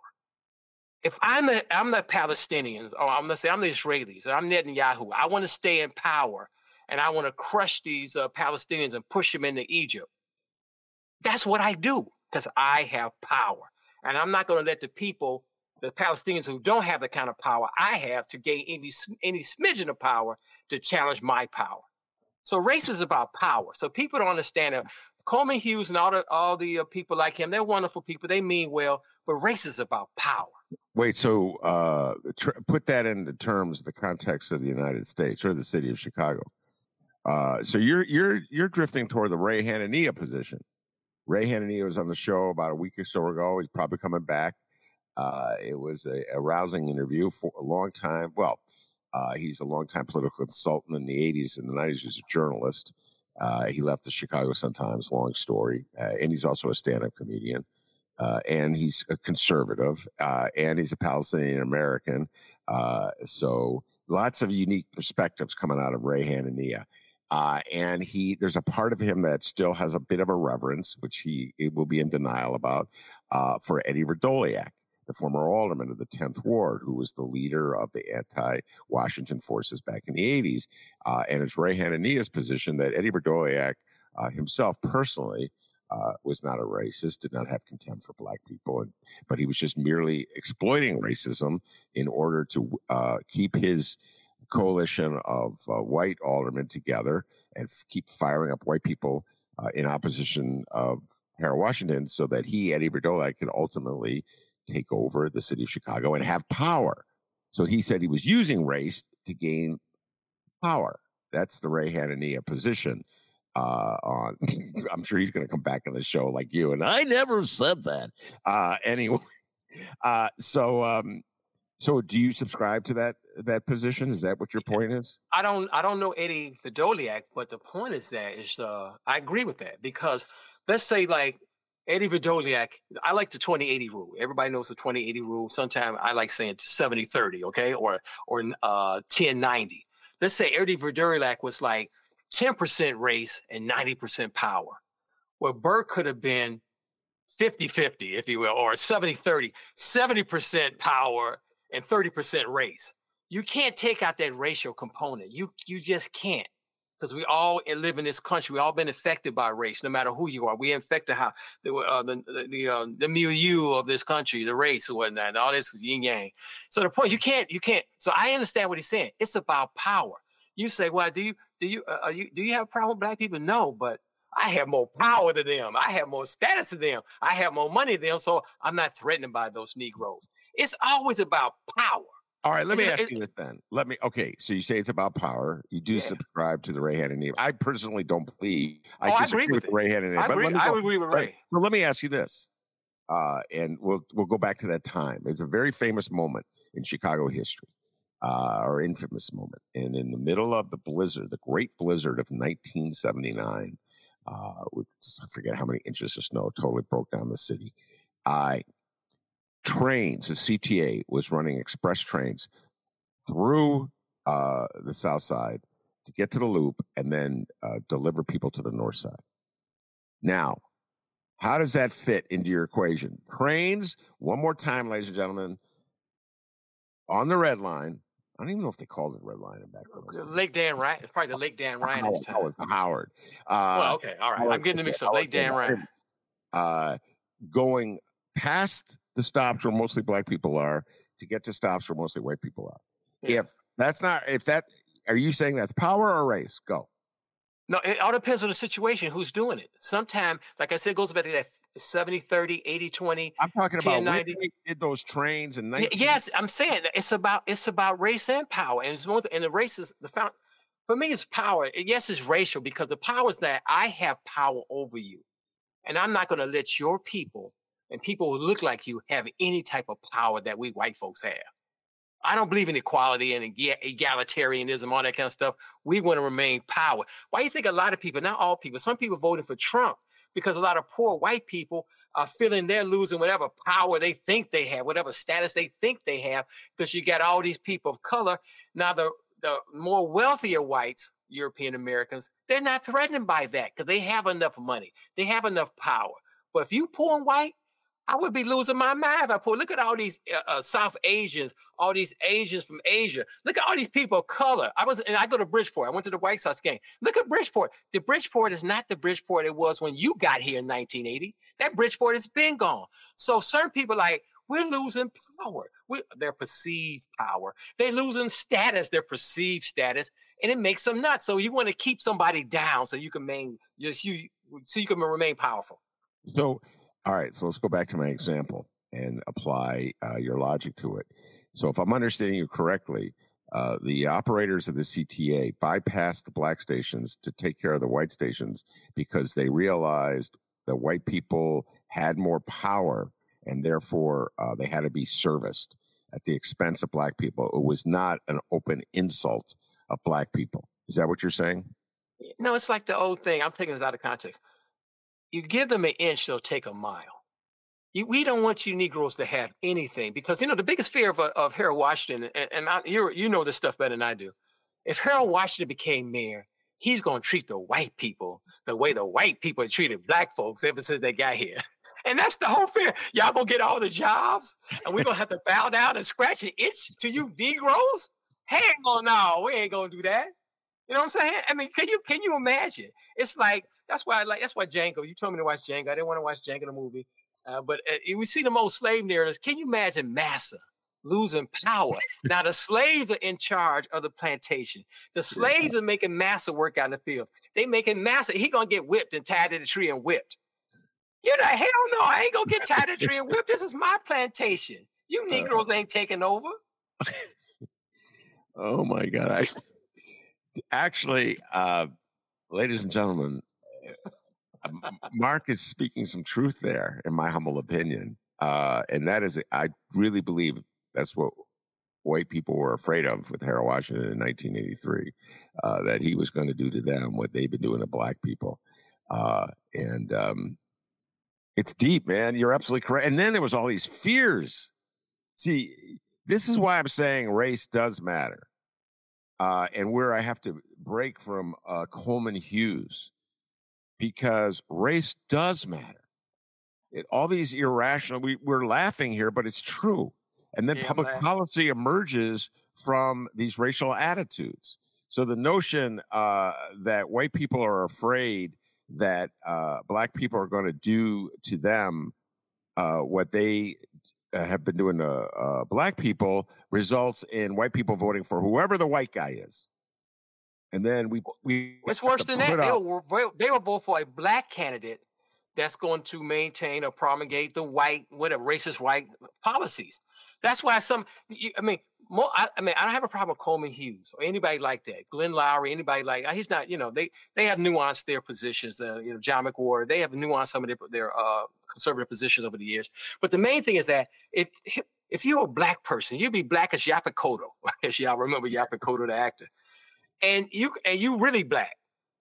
If I'm the I'm the Palestinians, or I'm let's say I'm the Israelis, and I'm Netanyahu, I want to stay in power, and I want to crush these uh, Palestinians and push them into Egypt. That's what I do because I have power, and I'm not going to let the people, the Palestinians who don't have the kind of power I have, to gain any any smidgen of power to challenge my power. So race is about power. So people don't understand that. Coleman Hughes and all the all the uh, people like him, they're wonderful people. They mean well, but race is about power. Wait, so uh, tr- put that into terms, the context of the United States or the city of Chicago. Uh, so you're you're you're drifting toward the Ray Hanania position. Ray Hanania was on the show about a week or so ago. He's probably coming back. Uh, it was a, a rousing interview for a long time. Well, uh, he's a longtime political consultant in the eighties and the nineties. He was a journalist. Uh, he left the Chicago Sun-Times, long story. Uh, and he's also a stand-up comedian. Uh, and he's a conservative, uh, and he's a Palestinian American. Uh, so lots of unique perspectives coming out of Ray Hanania. Uh, and he, there's a part of him that still has a bit of a reverence, which he it will be in denial about, uh, for Eddie Radoliak, the former alderman of the tenth Ward, who was the leader of the anti-Washington forces back in the eighties. Uh, and it's Ray Hanania's position that Eddie Radoliak uh, himself personally Uh, was not a racist, did not have contempt for black people, and, but he was just merely exploiting racism in order to uh, keep his coalition of uh, white aldermen together and f- keep firing up white people uh, in opposition of Harold Washington so that he, Eddie Verdolac, could ultimately take over the city of Chicago and have power. So he said he was using race to gain power. That's the Ray Hanania position. Uh, on, I'm sure he's going to come back on the show like you, and I never said that. Uh, anyway, uh, so um, so do you subscribe to that that position? Is that what your point is? I don't I don't know Eddie Verdoliak, but the point is that is uh, I agree with that, because let's say like Eddie Verdoliak, I like the twenty eighty rule. Everybody knows the twenty eighty rule. Sometimes I like saying seventy thirty, okay, or or uh, ten ninety. Let's say Eddie Verdoliak was like ten percent race and ninety percent power. Well, Burke could have been fifty fifty, if you will, or seventy thirty, seventy percent power and thirty percent race. You can't take out that racial component. You you just can't, because we all live in this country. We all been affected by race, no matter who you are. We infected how the uh, the the, uh, the milieu of this country, the race or whatnot, all this yin yang. So the point, you can't you can't. So I understand what he's saying. It's about power. You say, well, do you do you uh, are you do you have a problem with black people? No, but I have more power than them. I have more status than them. I have more money than them. So I'm not threatened by those Negroes. It's always about power. All right, let me It's- ask it- you this then. Let me, okay, so you say it's about power. You do Yeah. subscribe to the Ray Hanania. I personally don't believe. Oh, I disagree agree with it. Ray Hanania. I but agree. let me I go- agree with but- Ray. But let me ask you this, uh, and we'll we'll go back to that time. It's a very famous moment in Chicago history, uh, or infamous moment. And in the middle of the blizzard, the great blizzard of nineteen seventy-nine, uh, which I forget how many inches of snow totally broke down the city. I trains, the C T A was running express trains through uh, the south side to get to the loop and then uh, deliver people to the north side. Now, how does that fit into your equation? Trains, one more time, ladies and gentlemen, on the red line. I don't even know if they called it red line back then. Lake Dan Ryan. It's probably the Lake Dan Ryan at the time. That was Howard. Uh, Well, okay, all right. I'm getting it mixed up. Lake Dan Ryan. Uh, going past the stops where mostly black people are to get to stops where mostly white people are. Yeah. If that's not, if that, are you saying that's power or race? Go. No, it all depends on the situation, who's doing it. Sometimes, like I said, it goes back to that seventy thirty, eighty twenty. I'm talking about when ninety. they did those trains and Y- Yes, I'm saying that it's about it's about race and power, and it's more, and the race is the found. For me, it's power. Yes, it's racial, because the power is that I have power over you, and I'm not going to let your people and people who look like you have any type of power that we white folks have. I don't believe in equality and ega- egalitarianism, all that kind of stuff. We want to remain power. Why do you think a lot of people, not all people, some people voted for Trump because a lot of poor white people are feeling they're losing whatever power they think they have, whatever status they think they have, because you got all these people of color. Now, the, the more wealthier whites, European Americans, they're not threatened by that because they have enough money. They have enough power. But if you poor and white, I would be losing my mind if I put, look at all these uh, uh, South Asians, all these Asians from Asia. Look at all these people of color. I was, and I go to Bridgeport. I went to the White Sox game. Look at Bridgeport. The Bridgeport is not the Bridgeport it was when you got here in nineteen eighty. That Bridgeport has been gone. So certain people like, we're losing power. We, their perceived power. They're losing status, their perceived status, and it makes them nuts. So you want to keep somebody down so you can main, just you, so you can remain powerful. So, all right, so let's go back to my example and apply uh, your logic to it. So if I'm understanding you correctly, uh, the operators of the C T A bypassed the black stations to take care of the white stations because they realized that white people had more power and therefore uh, they had to be serviced at the expense of black people. It was not an open insult of black people. Is that what you're saying? No, it's like the old thing. I'm taking this out of context. You give them an inch, they'll take a mile. You, we don't want you Negroes to have anything because, you know, the biggest fear of, of Harold Washington, and, and I, you you know this stuff better than I do. If Harold Washington became mayor, he's going to treat the white people the way the white people treated black folks ever since they got here. And that's the whole fear. Y'all going to get all the jobs, and we're going to have to bow down and scratch an itch to you Negroes? Hell no, we ain't going to do that. You know what I'm saying? I mean, can you can you imagine? It's like, that's why I like, that's why Django, you told me to watch Django. I didn't want to watch Django the movie. Uh, but uh, we see the most slave narratives. Can you imagine Massa losing power. Now the slaves are in charge of the plantation. The slaves are making massa work out in the fields. They making massa. He gonna get whipped and tied to the tree and whipped. You know, hell no, I ain't gonna get tied to the tree and whipped. This is my plantation. You Negroes ain't taking over. Oh my God! I, actually, uh, ladies and gentlemen, Mark is speaking some truth there, in my humble opinion, uh, and that is, I really believe that's what white people were afraid of with Harold Washington in nineteen eighty-three, uh, that he was going to do to them what they've been doing to black people, uh, and um, it's deep, man. You're absolutely correct. And then there was all these fears. See, this is why I'm saying race does matter. Uh, and where I have to break from uh, Coleman Hughes, because race does matter. It, all these irrational, we, we're laughing here, but it's true. And then yeah, public man. policy emerges from these racial attitudes. So the notion uh, that white people are afraid that uh, black people are going to do to them uh, what they Uh, have been doing to uh, black people results in white people voting for whoever the white guy is, and then we we. It's worse than that. They were they were both for a black candidate that's going to maintain or promulgate the white, whatever racist white policies. That's why some. I mean, more, I, I mean, I don't have a problem with Coleman Hughes or anybody like that. Glenn Lowry, anybody like he's not. You know, they they have nuanced their positions. Uh, you know, John McWhorter, they have nuanced some of their their uh, conservative positions over the years. But the main thing is that if if you're a black person, you'd be black as Yaphet Kotto, as y'all remember Yaphet Kotto, the actor, and you and you really black.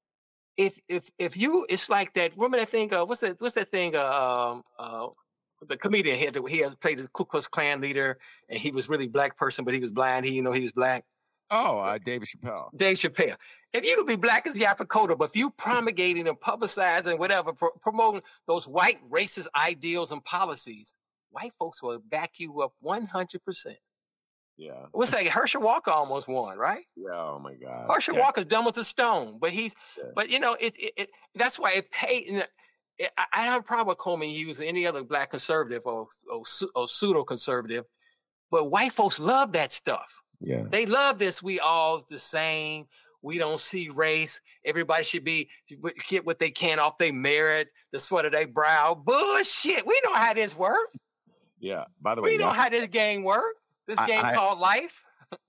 If if if you, it's like that. Remember that thing? Uh, what's that? What's that thing? Uh, uh, the comedian he had, to, he had played the Ku Klux Klan leader, and he was really black person, but he was blind. He, you know, he was black. Oh, uh, David Chappelle. Dave Chappelle. If you could be black as Yaphet Kotto, but if you promulgating and publicizing whatever, pro- promoting those white racist ideals and policies, white folks will back you up one hundred percent. Yeah. What's that? Herschel Walker almost won, right? Yeah. Oh my God. Herschel yeah. Walker's dumb as a stone, but he's, yeah. but you know, it, it, it that's why it paid. It, I, I don't have a problem with Coleman Hughes or any other black conservative or, or, or pseudo conservative, but white folks love that stuff. Yeah. They love this. We all the same. We don't see race. Everybody should be get what they can off their merit, the sweat of their brow. Bullshit. We know how this works. Yeah. By the way, we know how this game works. This game I, I, called life.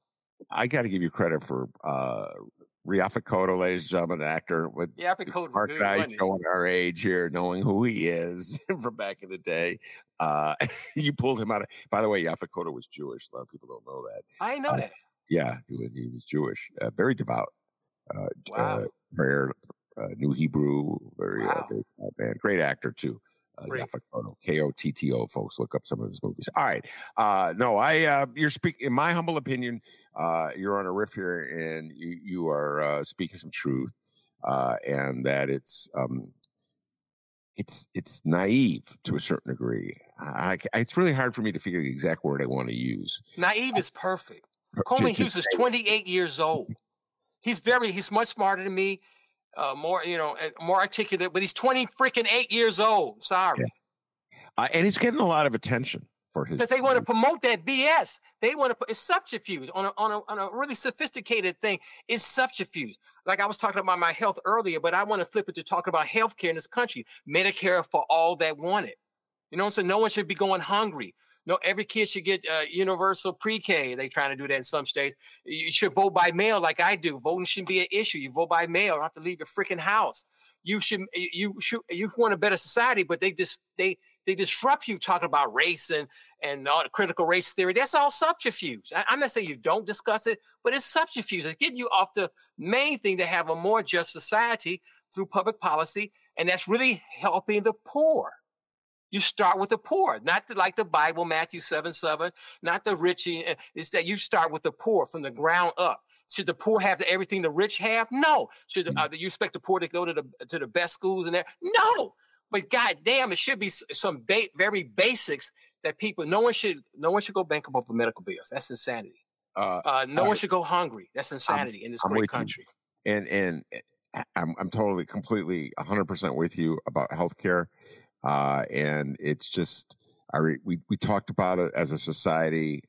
I got to give you credit for uh, Yaphet Kotto, ladies and gentlemen, actor with Yaphet Kotto, Mark and I showing our age here, knowing who he is from back in the day. Uh, you pulled him out of. By the way, Yaphet Kotto was Jewish. A lot of people don't know that. I didn't know uh, that. Yeah, he was, he was Jewish, uh, very devout. Uh, wow. Uh, prayer, uh, knew Hebrew, very wow. uh, man, great actor too. Uh, Yaphet Kotto, K O T T O, folks, look up some of his movies. All right, uh, no, I uh, you're speaking. In my humble opinion, uh, you're on a riff here, and you you are uh, speaking some truth, uh, and that it's um, it's it's naive to a certain degree. I, I, it's really hard for me to figure the exact word I want to use. Naive is perfect. Coleman Hughes is twenty-eight years old. He's very, he's much smarter than me, uh, more, you know, more articulate, but he's twenty freaking eight years old. Sorry. Yeah. Uh, and he's getting a lot of attention for his. Because they want to promote that B S. They want to put, it's subterfuge on a, on a, on a really sophisticated thing. It's subterfuge. Like I was talking about my health earlier, but I want to flip it to talking about healthcare in this country. Medicare for all that want it. You know what I'm saying? No one should be going hungry. No, every kid should get uh, universal pre-K. They're trying to do that in some states. You should vote by mail like I do. Voting shouldn't be an issue. You vote by mail. You don't have to leave your freaking house. You should, you should, you want a better society, but they just, they, they disrupt you talking about race and, and all the critical race theory. That's all subterfuge. I, I'm not saying you don't discuss it, but it's subterfuge. It's getting you off the main thing to have a more just society through public policy. And that's really helping the poor. You start with the poor, not the, like the Bible, Matthew seven, seven, not the rich. It's that you start with the poor from the ground up. Should the poor have everything the rich have? No. Should uh, you expect the poor to go to the to the best schools and there? No. But goddamn, it should be some ba- very basics that people. No one should. No one should go bankrupt for medical bills. That's insanity. Uh, uh, no uh, one should go hungry. That's insanity I'm, in this I'm great country. You. And and I'm I'm totally, completely, one hundred percent with you about healthcare. Uh, and it's just, I re, we, we talked about it as a society.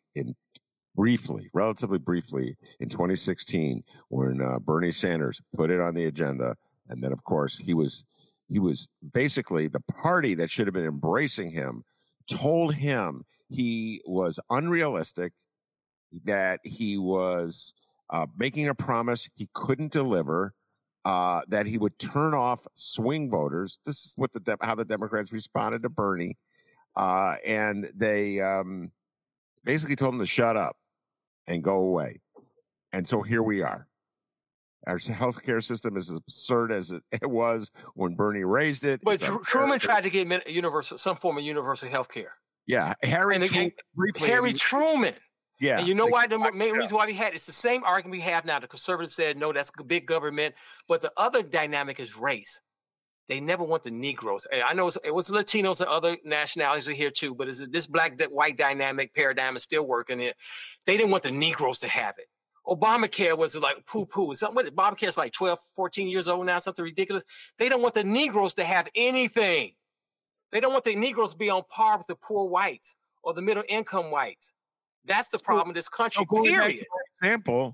in briefly, relatively briefly, in twenty sixteen when uh, Bernie Sanders put it on the agenda. And then, of course, he was he was basically the party that should have been embracing him told him he was unrealistic, that he was uh, making a promise he couldn't deliver, uh, that he would turn off swing voters. This is what the de- how the Democrats responded to Bernie. Uh, and they um, basically told him to shut up and go away. And so here we are. Our healthcare system is as absurd as it, it was when Bernie raised it. But Tr- Truman tried to get universal, some form of universal health care. Yeah, Harry, and Tru- again, briefly, Harry and, Truman. Yeah, and you know why? The main yeah. reason why we had it's the same argument we have now. The conservatives said no, that's big government. But the other dynamic is race. They never want the Negroes. And I know it's, it was Latinos and other nationalities are here too, but is this black white dynamic paradigm is still working. It. They didn't want the Negroes to have it. Obamacare was like poo-poo. Something with Obamacare is like twelve, fourteen years old now, something ridiculous. They don't want the Negroes to have anything. They don't want the Negroes to be on par with the poor whites or the middle income whites. That's the problem in this country, so period. For example,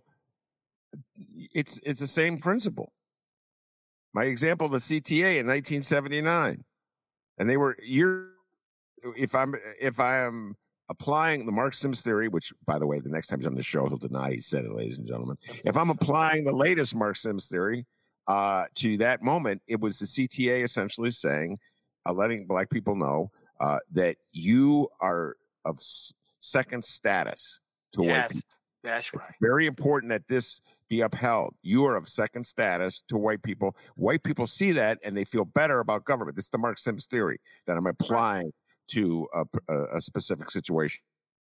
it's it's the same principle. My example, the C T A in nineteen seventy-nine. And they were you're if I'm if I am applying the Mark Sims theory, which, by the way, the next time he's on the show, he'll deny he said it, ladies and gentlemen. If I'm applying the latest Mark Sims theory uh, to that moment, it was the C T A essentially saying, uh, letting black people know uh, that you are of s- second status to yes, white people. That's right. It's very important that this be upheld. You are of second status to white people. White people see that and they feel better about government. This is the Mark Sims theory that I'm applying to a, a, a specific situation.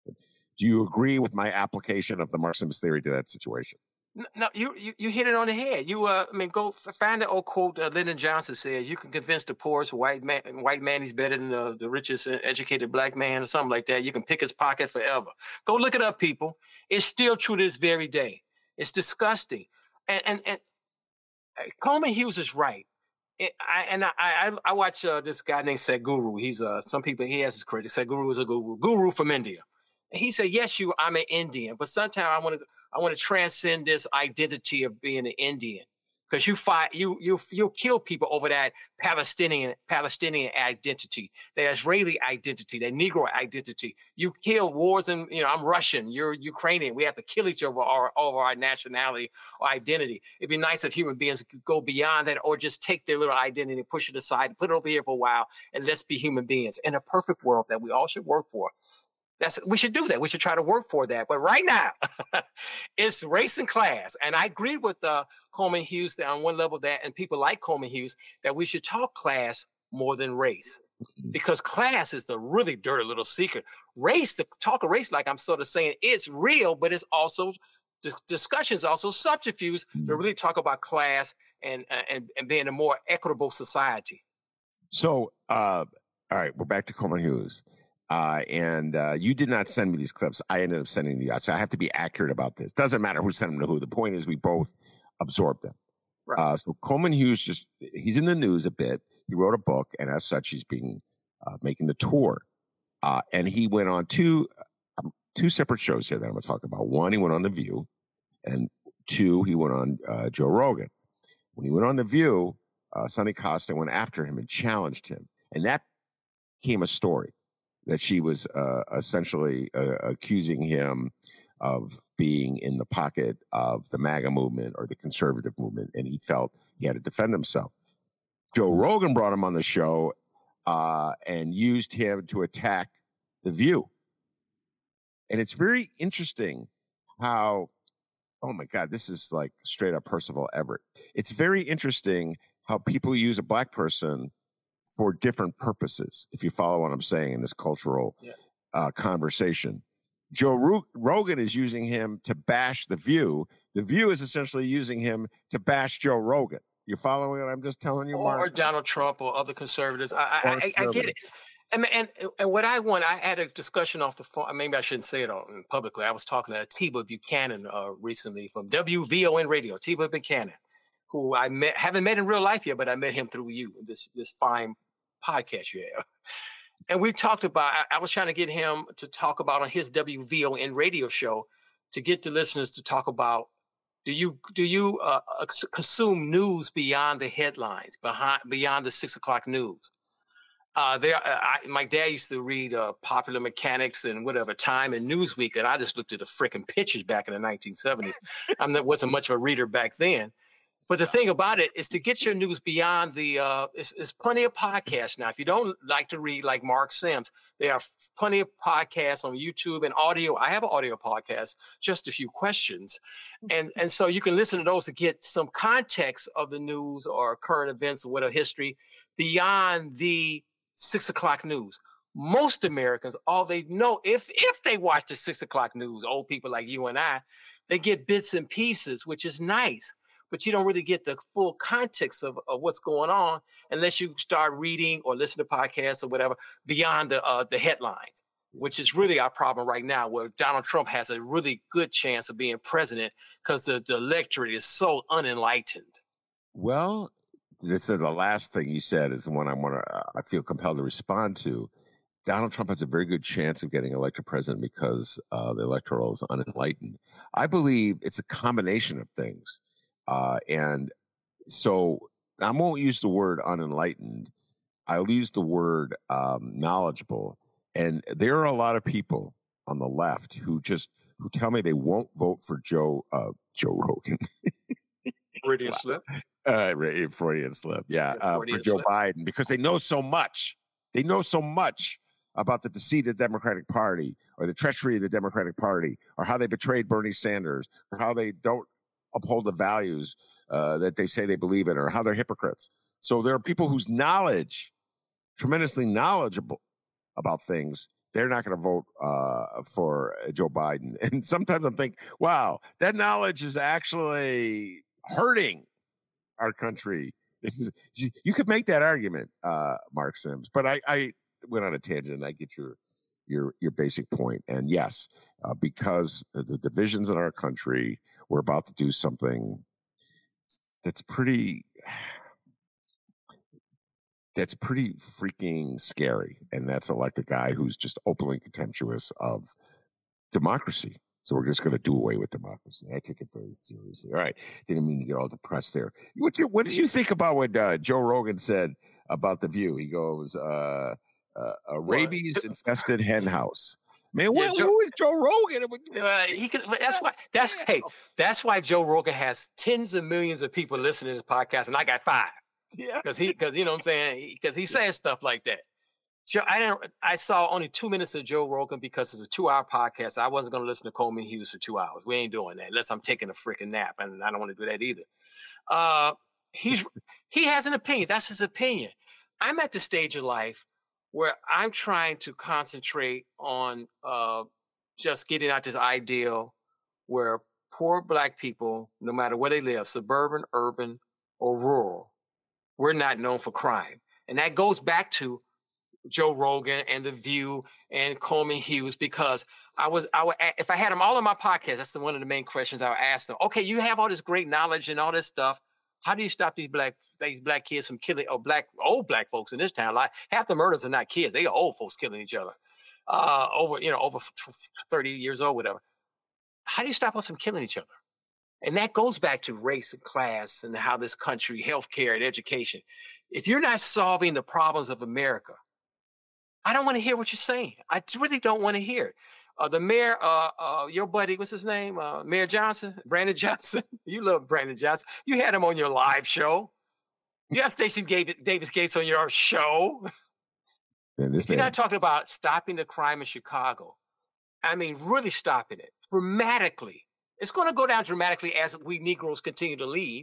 Do you agree with my application of the Mark Sims theory to that situation? No, you, you you hit it on the head. You, uh, I mean, go find the old quote. Uh, Lyndon Johnson said, "You can convince the poorest white man, white man he's better than the, the richest educated black man, or something like that. You can pick his pocket forever." Go look it up, people. It's still true to this very day. It's disgusting. And and, and Coleman Hughes is right. It, I, and I I, I watch uh, this guy named Sadhguru. He's uh some people he has his critics. Sadhguru is a guru, guru from India. And he said, "Yes, you. I'm an Indian, but sometimes I want to." I want to transcend this identity of being an Indian, because you fight, you you you kill people over that Palestinian Palestinian identity, that Israeli identity, that Negro identity. You kill wars, and you know I'm Russian, you're Ukrainian. We have to kill each other over our, over our nationality or identity. It'd be nice if human beings could go beyond that, or just take their little identity and push it aside, put it over here for a while, and let's be human beings in a perfect world that we all should work for. That's, we should do that. We should try to work for that. But right now, it's race and class. And I agree with uh, Coleman Hughes that on one level that, and people like Coleman Hughes, that we should talk class more than race. Because class is the really dirty little secret. Race, the talk of race, like I'm sort of saying, it's real, but it's also, the discussion is also subterfuge to really talk about class and, and, and being a more equitable society. So, uh, all right, we're back to Coleman Hughes. Uh, and uh, you did not send me these clips. I ended up sending them to you. So I have to be accurate about this. Doesn't matter who sent them to who. The point is we both absorbed them. Right. Uh, so Coleman Hughes, just he's in the news a bit. He wrote a book, and as such, he's being uh, making the tour. Uh, and he went on two um, two separate shows here that I'm going to talk about. One, he went on The View, and two, he went on uh, Joe Rogan. When he went on The View, uh, Sonny Costa went after him and challenged him, and that became a story. That she was uh, essentially uh, accusing him of being in the pocket of the MAGA movement or the conservative movement, and he felt he had to defend himself. Joe Rogan brought him on the show uh, and used him to attack The View. And it's very interesting how, oh my God, this is like straight up Percival Everett. It's very interesting how people use a black person for different purposes, if you follow what I'm saying in this cultural yeah. uh, conversation. Joe Ro- Rogan is using him to bash The View. The View is essentially using him to bash Joe Rogan. You following what I'm just telling you, Mark? Or Donald Trump or other conservatives. I, I, I, I get it. And, and and what I want, I had a discussion off the phone. Maybe I shouldn't say it on, publicly. I was talking to Tiba Buchanan uh, recently from W V O N Radio, Tiba Buchanan, who I met, haven't met in real life yet, but I met him through you, this this fine podcast you have. And we talked about, I, I was trying to get him to talk about on his W V O N radio show to get the listeners to talk about, do you do you uh, consume news beyond the headlines, behind beyond the six o'clock news? Uh, there, I, my dad used to read uh, Popular Mechanics and whatever, Time and Newsweek, and I just looked at the freaking pictures back in the nineteen seventies. I wasn't much of a reader back then. But the thing about it is to get your news beyond the, uh, it's, it's plenty of podcasts now. If you don't like to read like Mark Sims, there are plenty of podcasts on YouTube and audio. I have an audio podcast, Just a Few Questions. And, and so you can listen to those to get some context of the news or current events or whatever history beyond the six o'clock news. Most Americans, all they know, if, if they watch the six o'clock news, old people like you and I, they get bits and pieces, which is nice. But you don't really get the full context of, of what's going on unless you start reading or listen to podcasts or whatever beyond the uh, the headlines, which is really our problem right now, where Donald Trump has a really good chance of being president because the, the electorate is so unenlightened. Well, this is the last thing you said is the one I want to, uh, I feel compelled to respond to. Donald Trump has a very good chance of getting elected president because uh, the electoral is unenlightened. I believe it's a combination of things. Uh, and so I won't use the word unenlightened. I'll use the word um, knowledgeable. And there are a lot of people on the left who just who tell me they won't vote for Joe uh, Joe Rogan. Freudian slip. Uh, Freudian slip. Yeah, uh, for Joe slip. Biden because they know so much. They know so much about the deceit of the Democratic Party or the treachery of the Democratic Party or how they betrayed Bernie Sanders or how they don't uphold the values uh, that they say they believe in, or how they're hypocrites. So there are people whose knowledge, tremendously knowledgeable about things, they're not going to vote uh, for Joe Biden. And sometimes I'm thinking, wow, that knowledge is actually hurting our country. You could make that argument, uh, Mark Sims, but I, I went on a tangent and I get your your your basic point. And yes, uh, because of the divisions in our country, we're about to do something that's pretty, that's pretty freaking scary. And that's elect a guy who's just openly contemptuous of democracy. So we're just going to do away with democracy. I take it very seriously. All right. Didn't mean to get all depressed there. What, you, what did you think about what uh, Joe Rogan said about The View? He goes, uh, uh, a rabies-infested hen house. Man, what, yeah, Joe, who is Joe Rogan? Uh, he could, that's why. That's hey. That's why Joe Rogan has tens of millions of people listening to this podcast, and I got five. Yeah, because he, because you know what I'm saying, because he, he says stuff like that. Joe, I didn't. I saw only two minutes of Joe Rogan because it's a two-hour podcast. I wasn't going to listen to Coleman Hughes for two hours. We ain't doing that unless I'm taking a freaking nap, and I don't want to do that either. Uh, he's he has an opinion. That's his opinion. I'm at the stage of life where I'm trying to concentrate on uh, just getting out this ideal where poor Black people, no matter where they live, suburban, urban, or rural, we're not known for crime. And that goes back to Joe Rogan and The View and Coleman Hughes, because I was, I would, if I had them all on my podcast, that's the, one of the main questions I would ask them. Okay, you have all this great knowledge and all this stuff. How do you stop these black these black kids from killing, or black old black folks in this town? Like half the murders are not kids; they are old folks killing each other, uh, over you know over thirty years old, whatever. How do you stop us from killing each other? And that goes back to race and class and how this country, healthcare and education. If you're not solving the problems of America, I don't want to hear what you're saying. I really don't want to hear it. Uh, the mayor, uh, uh, your buddy, what's his name? Uh, Mayor Johnson, Brandon Johnson. You love Brandon Johnson. You had him on your live show. You have Stacey Davis Gates on your show. Man, if you're man. not talking about stopping the crime in Chicago, I mean, really stopping it dramatically. It's going to go down dramatically as we Negroes continue to leave.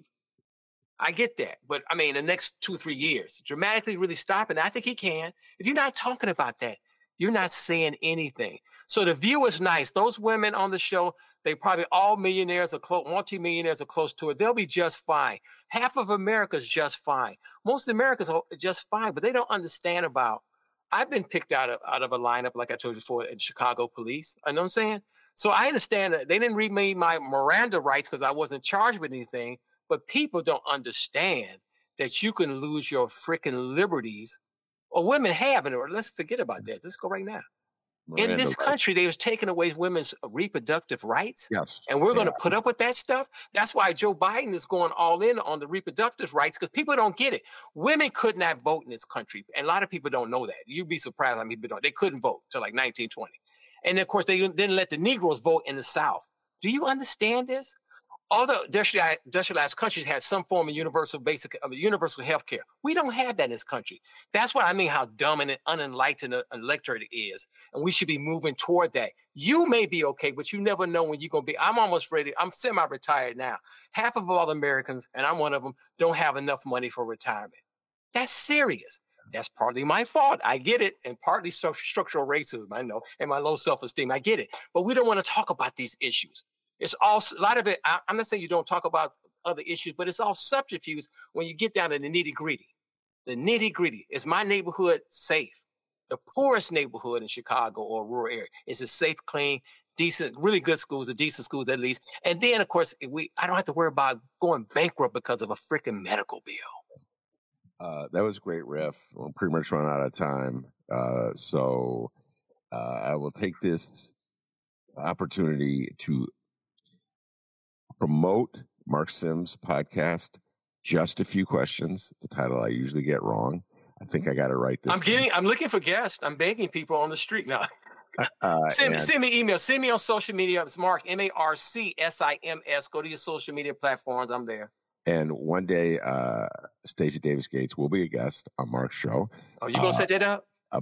I get that. But I mean, the next two, three years, dramatically really stopping. I think he can. If you're not talking about that, you're not saying anything. So The View is nice. Those women on the show, they probably all millionaires or close, multi-millionaires are close to it. They'll be just fine. Half of America's just fine. Most Americans are just fine, but they don't understand about, I've been picked out of, out of a lineup, like I told you before, in Chicago police. You know what I'm saying? So I understand that they didn't read me my Miranda rights because I wasn't charged with anything, but people don't understand that you can lose your freaking liberties Or women have, and or let's forget about that. Let's go right now. Miranda In this rights. country, they was taking away women's reproductive rights. Yes. And we're going Yeah. to put up with that stuff. That's why Joe Biden is going all in on the reproductive rights, because people don't get it. Women could not vote in this country. And a lot of people don't know that. You'd be surprised how many people don't. They couldn't vote till like nineteen twenty. And of course, they didn't let the Negroes vote in the South. Do you understand this? Other industrialized countries had some form of universal basic, of universal health care. We don't have that in this country. That's what I mean, how dumb and unenlightened an electorate is. And we should be moving toward that. You may be okay, but you never know when you're going to be. I'm almost ready. I'm semi-retired now. Half of all the Americans, and I'm one of them, don't have enough money for retirement. That's serious. That's partly my fault. I get it. And partly structural racism, I know, and my low self-esteem. I get it. But we don't want to talk about these issues. It's all, a lot of it, I, I'm not saying you don't talk about other issues, but it's all subterfuge when you get down to the nitty gritty. The nitty gritty. Is my neighborhood safe? The poorest neighborhood in Chicago or rural area. Is it safe, clean, decent, really good schools, or decent schools at least? And then, of course, we I don't have to worry about going bankrupt because of a freaking medical bill. Uh, that was a great riff. We're pretty much run out of time. Uh, so uh, I will take this opportunity to promote Mark Sims' podcast, Just a Few Questions, the title I usually get wrong. I think I got it right this I'm time. getting, I'm looking for guests. I'm begging people on the street now. Uh, send, and, send me email. Send me on social media. It's Mark, M A R C S I M S. Go to your social media platforms. I'm there. And one day, uh, Stacey Davis Gates will be a guest on Mark's show. Oh, you going to uh, set that up? Uh,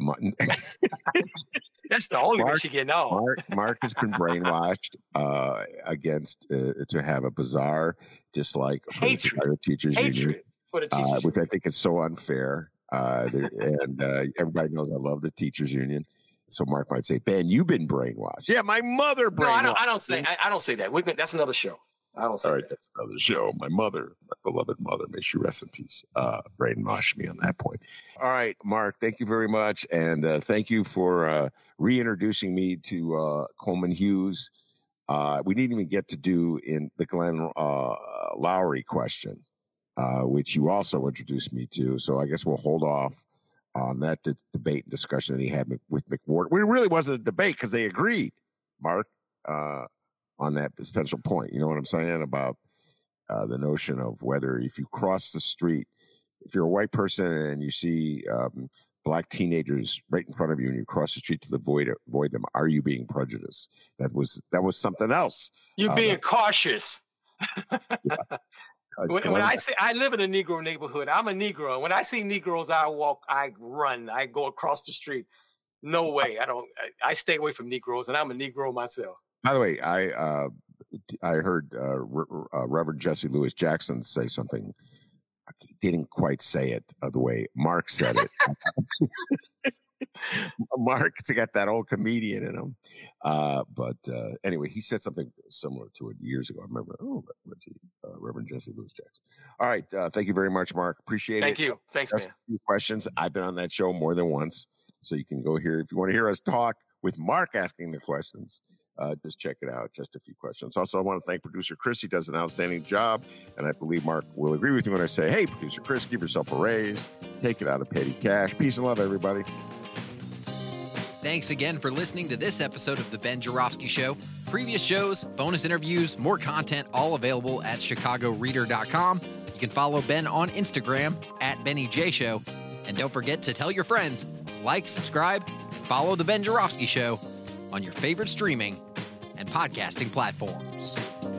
That's the only Mark, way she get on. Mark, Mark has been brainwashed uh, against uh, to have a bizarre dislike for Hatred. the teachers Hatred union, for the teachers uh, which I union. think is so unfair. Uh, and uh, everybody knows I love the teachers union. So Mark might say, "Ben, you've been brainwashed." Yeah, my mother brainwashed. No, I don't. I don't say. I, I don't say that. We can, that's another show. I don't say All right, that. that's another show. My mother, my beloved mother, may she rest in peace, uh, brainwashed me on that point. All right, Mark, thank you very much. And uh, thank you for uh, reintroducing me to uh, Coleman Hughes. Uh, we didn't even get to do in the Glenn uh, Lowry question, uh, which you also introduced me to. So I guess we'll hold off on that d- debate and discussion that he had with McWhorter. It really wasn't a debate because they agreed, Mark. Uh, on that special point. You know what I'm saying about uh, the notion of whether if you cross the street, if you're a white person and you see um, black teenagers right in front of you and you cross the street to avoid, avoid them, are you being prejudiced? That was that was something else. You're uh, being that, cautious. yeah. uh, When, when I say I live in a Negro neighborhood, I'm a Negro. When I see Negroes, I walk, I run, I go across the street. No way. I don't, I, I stay away from Negroes, and I'm a Negro myself. By the way, I uh, I heard uh, Re- uh, Reverend Jesse Lewis Jackson say something. He didn't quite say it uh, the way Mark said it. Mark's got that old comedian in him. Uh, but uh, anyway, he said something similar to it years ago. I remember, oh, uh, Reverend Jesse Lewis Jackson. All right. Uh, thank you very much, Mark. Appreciate Thank it. you. Thanks, Just man. a few questions. I've been on that show more than once. So you can go here. If you want to hear us talk with Mark asking the questions, Uh, just check it out. Just a few questions. Also, I want to thank producer Chris. He does an outstanding job. And I believe Mark will agree with me when I say, hey, producer Chris, give yourself a raise. Take it out of petty cash. Peace and love, everybody. Thanks again for listening to this episode of The Ben Joravsky Show. Previous shows, bonus interviews, more content, all available at chicago reader dot com. You can follow Ben on Instagram at Benny J Show. And don't forget to tell your friends, like, subscribe, follow The Ben Joravsky Show on your favorite streaming and podcasting platforms.